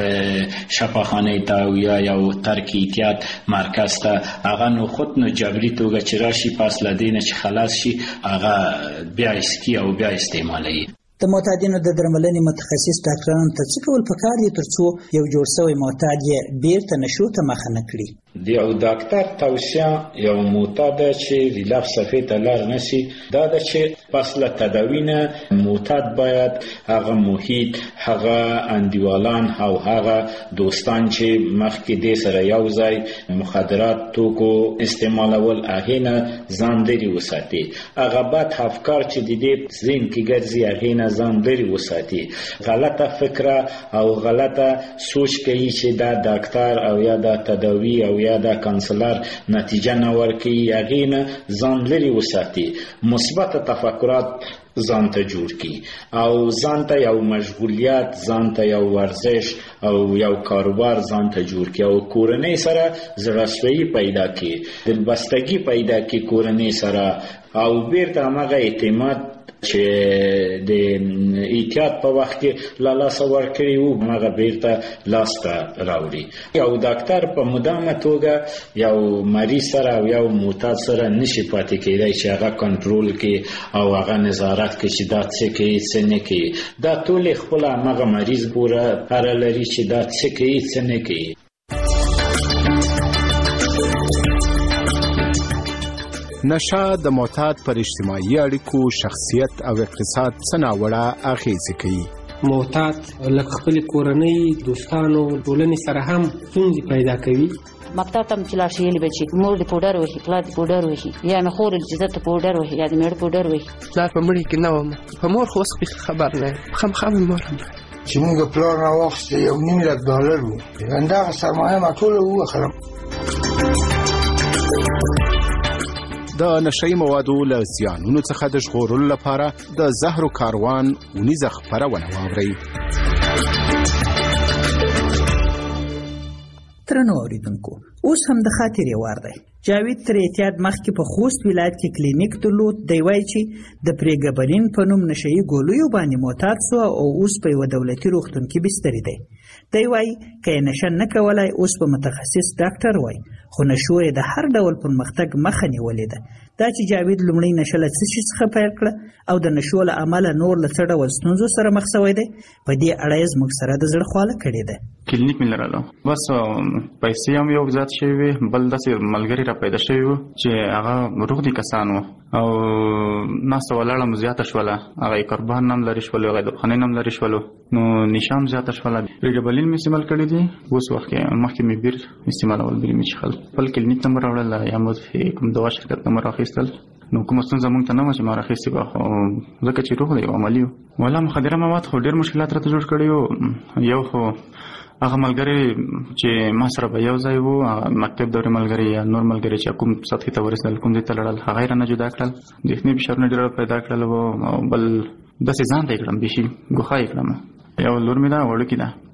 [SPEAKER 2] یو شفاخانې ته او یا یو ترک احتیاط مرکز ته، هغه نو خود نو جبري توګه چې راشي پس له دې نه چې خلاص شي هغه بیا اسکي او بیا استعمالوي.
[SPEAKER 7] د معتادینو د درملنې متخصص ډاکټرانو ته څه کول پکار دي ترڅو یو جوړ شوی معتاد یې بیرته نشو ته مخه نه کړي؟
[SPEAKER 2] د یو ډاکټر توصیه یو معتاد چې ریلپس صفحې ته لار نشي دا ده چې پس له تداوی نه معتاد باید هغه محیط، هغه انډیوالان او هغه دوستان چې مخکې دې سره یو ځای مخدرات توکو استعمالول هغې نه ځان لرې وساتي. هغه بد افکار چې د دې ذهن کې ګرځي هغې نه ځان لرې وساتي. غلطه فکره او غلطه سوچ کوي چې دا ډاکټر او یا دا تداوی او یا دا کانسلر نتیجه نه ورکوي، هغې نه ځان لرې وساتي. مثبت تفکرات ځان ته جوړ کړي او ځان ته یو مشغولیت، ځان ته یو ورزش او یو کاروبار ځان ته جوړ کړي او کورنۍ سره زړه‌سوي پیدا کړي، دلبستګي پیدا کړي کورنۍ سره او بیرته هماغه اعتماد چې د احتیاط په وخت کې له لاسه ورکړي وو هغه بیرته لاسته راوړي. یو ډاکټر په مدامه توګه یو مریض سره او یو معتاد سره نشي پاتې کېدای چې هغه کنټرول کړي او هغه نظارت کړي چې دا څه کوي څه نه کوي. دا ټول خپل هغه مریض پوره اړه لري چې دا څه کوي څه نه کوي.
[SPEAKER 1] نشه د معتاد پر اجتماعي اړیکو، شخصیت او اقتصاد څه ناوړه اغېزې کوي.
[SPEAKER 18] معتاد لکه خپل کورنۍ، دوستانو، ټولنې سره هم ستونزې پیدا کوي.
[SPEAKER 16] مکتب ته چې لاړ شي یلې بچي مور دې پوډر وهي، پلار دې پوډر وهي، یا مې خور دې چې ته پوډر وهي یا دې مېړه پوډر وهي.
[SPEAKER 4] پلار په مړي کې نه وم، په مور خو اوس خبر نه یم، خامخا مې مور هم
[SPEAKER 14] چې موږ پلار راواخیستې یو نیم لک ډالر وو، همدغه سرمایه ما ټوله ووخلم.
[SPEAKER 1] د نشئی موادو له زیانونو څخه د ژغورلو لپاره د زهرو کاروان اونیزه خپرونه واورئ.
[SPEAKER 7] درنو اوریدونکو، اوس هم د خاطرې وار دی. جاوید تر اعتیاد مخکې په خوست ولایت کې کلینیک درلود. دی وایي چې د پریګبرین په نوم نشئی ګولیو باندې معتاد سو او اوس په یوه دولتي روغتون کې بستري دی. دی وایي که یې نشه نه کولای اوس په متخصص ډاکټر وای، خو نشو یې د هر ډول پرمختګ مخه نیولې ده. دا چې جاوید لومړی نشه له څه شي څخه پیل کړه او د نشو له امله نور له څه ډول ستونزو سره مخ شوی دی، په دې اړه یې زموږ سره د زړه خواله کړې ده.
[SPEAKER 10] کلینیک مې لرلو، بس پیسې هم یو زیات شوي وې، بل داسې ملګري را پیدا شوي وو چې هغه روغ دي کسان وو او ناسته ولاړه مو زیاته شوله. هغه یې قربان هم لرې شولو، هغه یې دبخانۍ هم لرې شولو، نو نشه هم زیاته شوله. پریګبلین مې استعمال کړی دي، اوس وخت کې مخکې مې بیر استعمالول، بیر مې څښل. خپل کلینیک نمبر راوړل یا مو کوم دوا شرکت نمبر اخیستل، نو کومه ستونزه مونږ ته نه وه چې ما راخیستې به، خو ځکه چې روغ دی او عملي وو. والا مخدره مواد خو ډېر مشکلات راته جوړ کړي وو. یو خو هغه ملګري چې ما سره به یو ځای وو، مکتب دورې ملګري یا نور ملګري چې کوم سطحې ته ورسېدل، کوم ځای ته لړل، هغه یې رانه جدا کړل. ذهني فشارونه ډېر پیدا کړل وو او بل داسې ځان ته یې کړم، بیخي ګوښه یې کړم. یو لور مې ده وړوکې ده،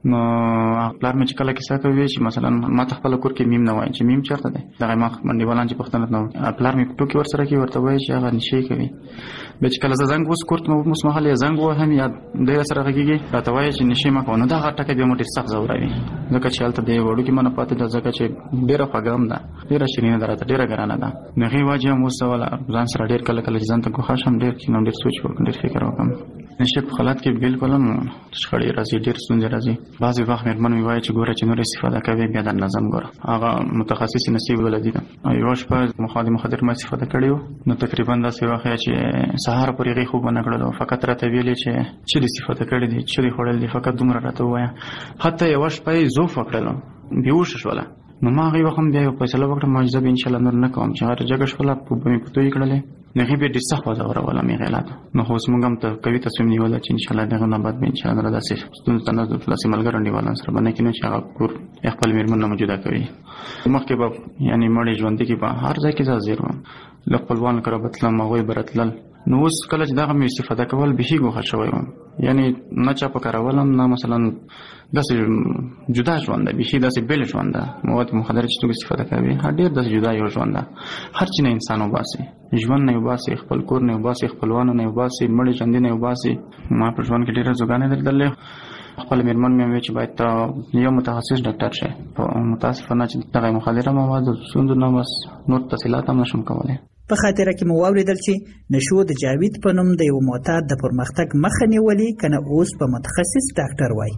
[SPEAKER 10] نو پلار مې چې کله کیسه کوي چې مثلا ما ته خپل کور کې میم نه وایي چې میم چیرته دی دغه ما منډیوالان چې پښتنه نه پلار مې ټوکی ورسره کوي ورته وایي چې هغه نشي کوي به چې کله زنګ وس کورت مو مسمحل زنګ و هم یا د سره غږیږي راته وایي چې نشي ما کوو نو دا غټه کې به موټر سخت زوروي ځکه چې حالت دی وړو کې منه پاتې د ځکه چې ډیره فګرام ده ډیره شرینه درته ډیره ګرانه ده نه غي واجه مو سواله ځان سره ډیر کله کله ځان ته کوخه شم ډیر کې نو ډیر سوچ وکړم ډیر فکر وکړم نشه په حالت کې بالکل هم شخړې راځي ډیر ستونزې راځي بعضی وخت مېرمن وی وایي چې ګوره چې نور استفاده کوي بیا د نظم ګوره هغه متخصص نصیب ولدي ده یو شپه مخادم مخدر ما استفاده کړیو نو تقریبا دا څه وخت چې سهار پورې غي خوب نه کړلو فقط راته ویلې چې چې استفاده کړې دي چې خړل دي فقط دومره راته وایا حتی یو شپه زو فکرلو بیوش شوله نو ما غي وخت بیا په فیصله وکړم ما ځب ان شاء الله نور نه کوم چې هر جګه شوله په مې پټوي کړلې نه غي به د صح وځوره ولا مې غلط نو خو سمګم ته کوي تصمیم نیول چې ان شاء الله دغه نه بعد به ان شاء الله داسې ستون تنه د فلسفي ملګرو نیول سره باندې کینو چې هغه کور خپل میرمن نه موجوده کوي مخکې به یعنی مړې ژوند کې به هر ځای کې ځای ورو خپلوان کړه بتل ما وای برتل نو اوس کله چې دغه مې استفاده کول به هیڅ غوښه شوی وم یعنی نه چا په کارولم نه مثلا داسې جدا ژوند دی به هیڅ داسې بل ژوند ده مواد مخدر چې تو استفاده کوي هر ډیر داسې جدا یو ژوند ده هر چی نه انسان وباسي ژوند نه وباسي خپل کور نه وباسي خپلوان نه وباسي مړ ژوند نه وباسي ما په ژوند کې ډیره زوګانې درلودلې خپل میرمن مې وی چې باید ته یو متخصص ډاکټر شې متاسفانه چې دغه مخدره مواد سوند نه بس نور تفصیلات هم نشم کولای
[SPEAKER 7] په خاطر کې مو واوریدل چې نشو د جاوید په نوم د یو معتاد د پرمختګ مخه نیولې کنه اوس په متخصص ډاکټر وای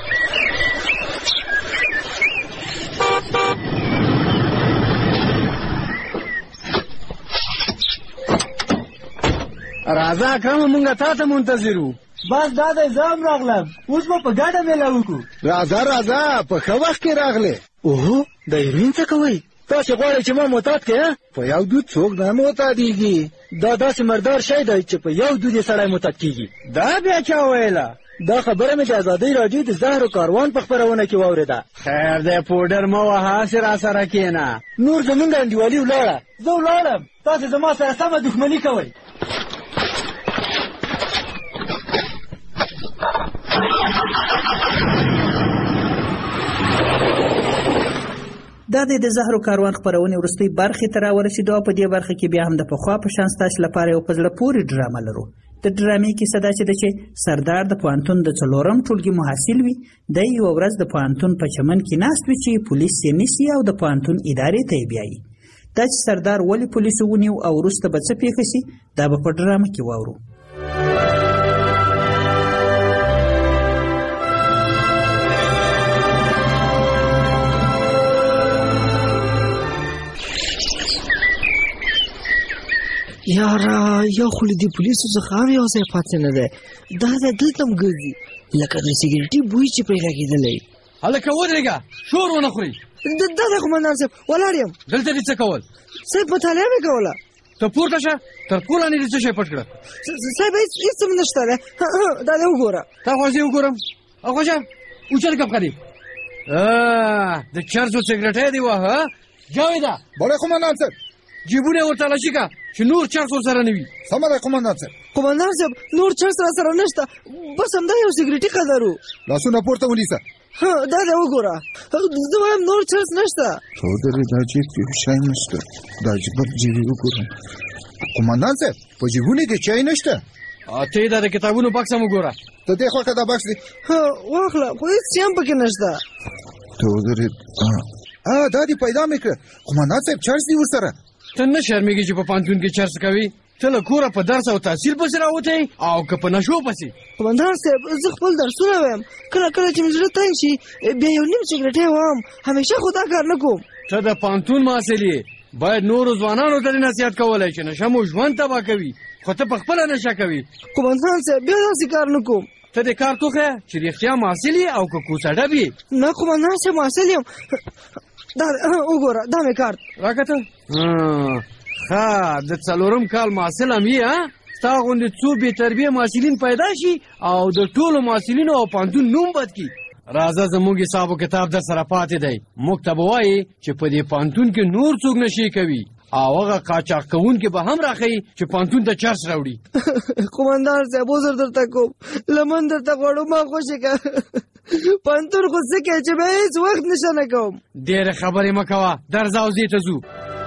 [SPEAKER 3] راځه اکرم مونږه تاسو منتظرو
[SPEAKER 5] بس دا د ځام راغلم اوس په ګډه ملاو کو
[SPEAKER 3] راځه راځه په خو وخت کې راغله اوه د یمین څه کوي تاسو غواړئ چې ما معتاد کړئ په یو دود څوک نه معتادیږي دا داسې مردار شی دی چې په یو دود سړی معتاد کیږي دا بیا چا ویله دا خبره مې د ازادۍ راډیو د زهر و کاروان په خپرونه کې واورېده خیر دی پوډر مه وهه هسې را سره کښېنه نور زمونږ انډیوالي ولاړه
[SPEAKER 5] زه ولاړم تاسې زما سره سمه دښمني کوئ
[SPEAKER 7] دا د زهرو کاروان خبرونه ورستۍ برخه ته راورسېدو په دې برخه کې بیا هم د پخوا په شان ستاسو لپاره یو پزړه پوری ډرامه لرو د ډرامې کې صدا چې د چې سردار د پوهنتون د څلورم ټولګي محصل وي د یو ورځ د پوهنتون په چمن کې ناست وي چې پولیس یې نیسي او د پوهنتون ادارې ته یې بیایي دا چې سردار ولې پولیسو ونیو او وروسته به څه پیښه سي دا به په ډرامه کې واورو
[SPEAKER 5] یاره یو خو له دې پولیسو څخه هم یو ځای پاتې نه دی دا دی دلته هم ګرځي لکه د سګرټي بوی چې پرې لګېدلی
[SPEAKER 3] هلکه ودرېږه شور ونه خورئ
[SPEAKER 5] دا دی قمندان صاحب ولاړ یم
[SPEAKER 3] دلته دې څه کول
[SPEAKER 5] صاحب مطالعه مې کوله
[SPEAKER 3] ته پورته شه تر پوله دې څه شی پټ کړه
[SPEAKER 5] صاحب هېڅ هم نشته دی دا دی وګوره
[SPEAKER 3] تا خو زه وګورم اخوجه اوچت کپ کړي د چرسو سګرټۍ دی وه جاویده
[SPEAKER 5] بله قمندان صاحب
[SPEAKER 3] جیبونه ورته لاشي که چې نور چرس ورسره نه وي
[SPEAKER 5] سمه ده قمندان صاحب قمندان صاحب نور چرس را سره نشته بس همدا یو سګرټي قدر و
[SPEAKER 3] لاسونه پورته ونیسه
[SPEAKER 5] دا دی وګوره زه وایم نور چرس نشته
[SPEAKER 3] چودرې دا جیب کې شی نشته دا جیب جیبې وګورم
[SPEAKER 5] قمندان صاحب په جیبونو کې چای نشته
[SPEAKER 3] ته یې دا د کتابونو بکس هم وګوره
[SPEAKER 5] ته دې خواته دا بکس دی واخله خو هېڅ شی هم پکې نشته
[SPEAKER 3] چودرې
[SPEAKER 5] دا دې پیدا مې کړه قمندان صاحب چرس دی ورسره
[SPEAKER 3] ته نه شرمېږي چې په پوهنتون کې چرس کوي ته له کوره په درس او تحصیل پسې راوتی او که په نشو پسې
[SPEAKER 5] قمندان صاحب زه خپل درسونه وایم کله کله چې مې زړه تنګ شي بیا یو نیم سګرټۍ وهم همیشه خو دا کار نه کوم
[SPEAKER 3] ته د پوهنتون محصل یې باید نورو ځوانانو ته نصیحت کولی چې نشه مو ژوند تباه کوي خو ته په خپله نشه کوي
[SPEAKER 5] قمندان صاحب بیا داسې کار نه کوم
[SPEAKER 3] ته دې کار توښیه چې رښتیا محصل یې او که کوڅه ډب یې
[SPEAKER 5] نه قمندان صاحب محصل یم دا وګوره دا مې کارت
[SPEAKER 3] راکته ښه د څلورم کال محصل هم یې ستا غوندې څو بې تربیه محصلین پیدا شي او د ټولو محصلینو او پوهنتون نوم بد کړي راځه زموږ حساب و کتاب در سره پاتې دی موږ ته به وایي چې په دې پوهنتون کې نور څوک نشي کوي او هغه قاچاق کوونکي به هم راښیي چې پوهنتون ته چرس راوړي
[SPEAKER 5] قمندان صاحب عذر درته کوم لمن درته غواړم ما خوشې که پانتون خو څه کوې چې به هېڅ وخت نشه نه کوم.
[SPEAKER 8] ډېرې خبرې مه کوه، درځه او زی ته ځو.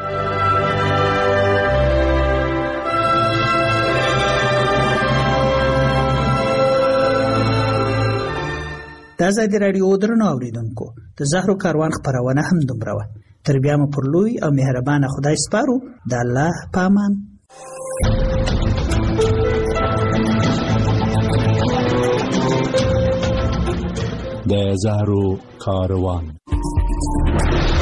[SPEAKER 7] د ازادي راډیو درنو اورېدونکو، د زهرو کاروان خپرونه هم دومره وه. تر بیا مو پر لوی او مهربانه خدای سپارو. د الله په امان.
[SPEAKER 11] د زهرو کاروان.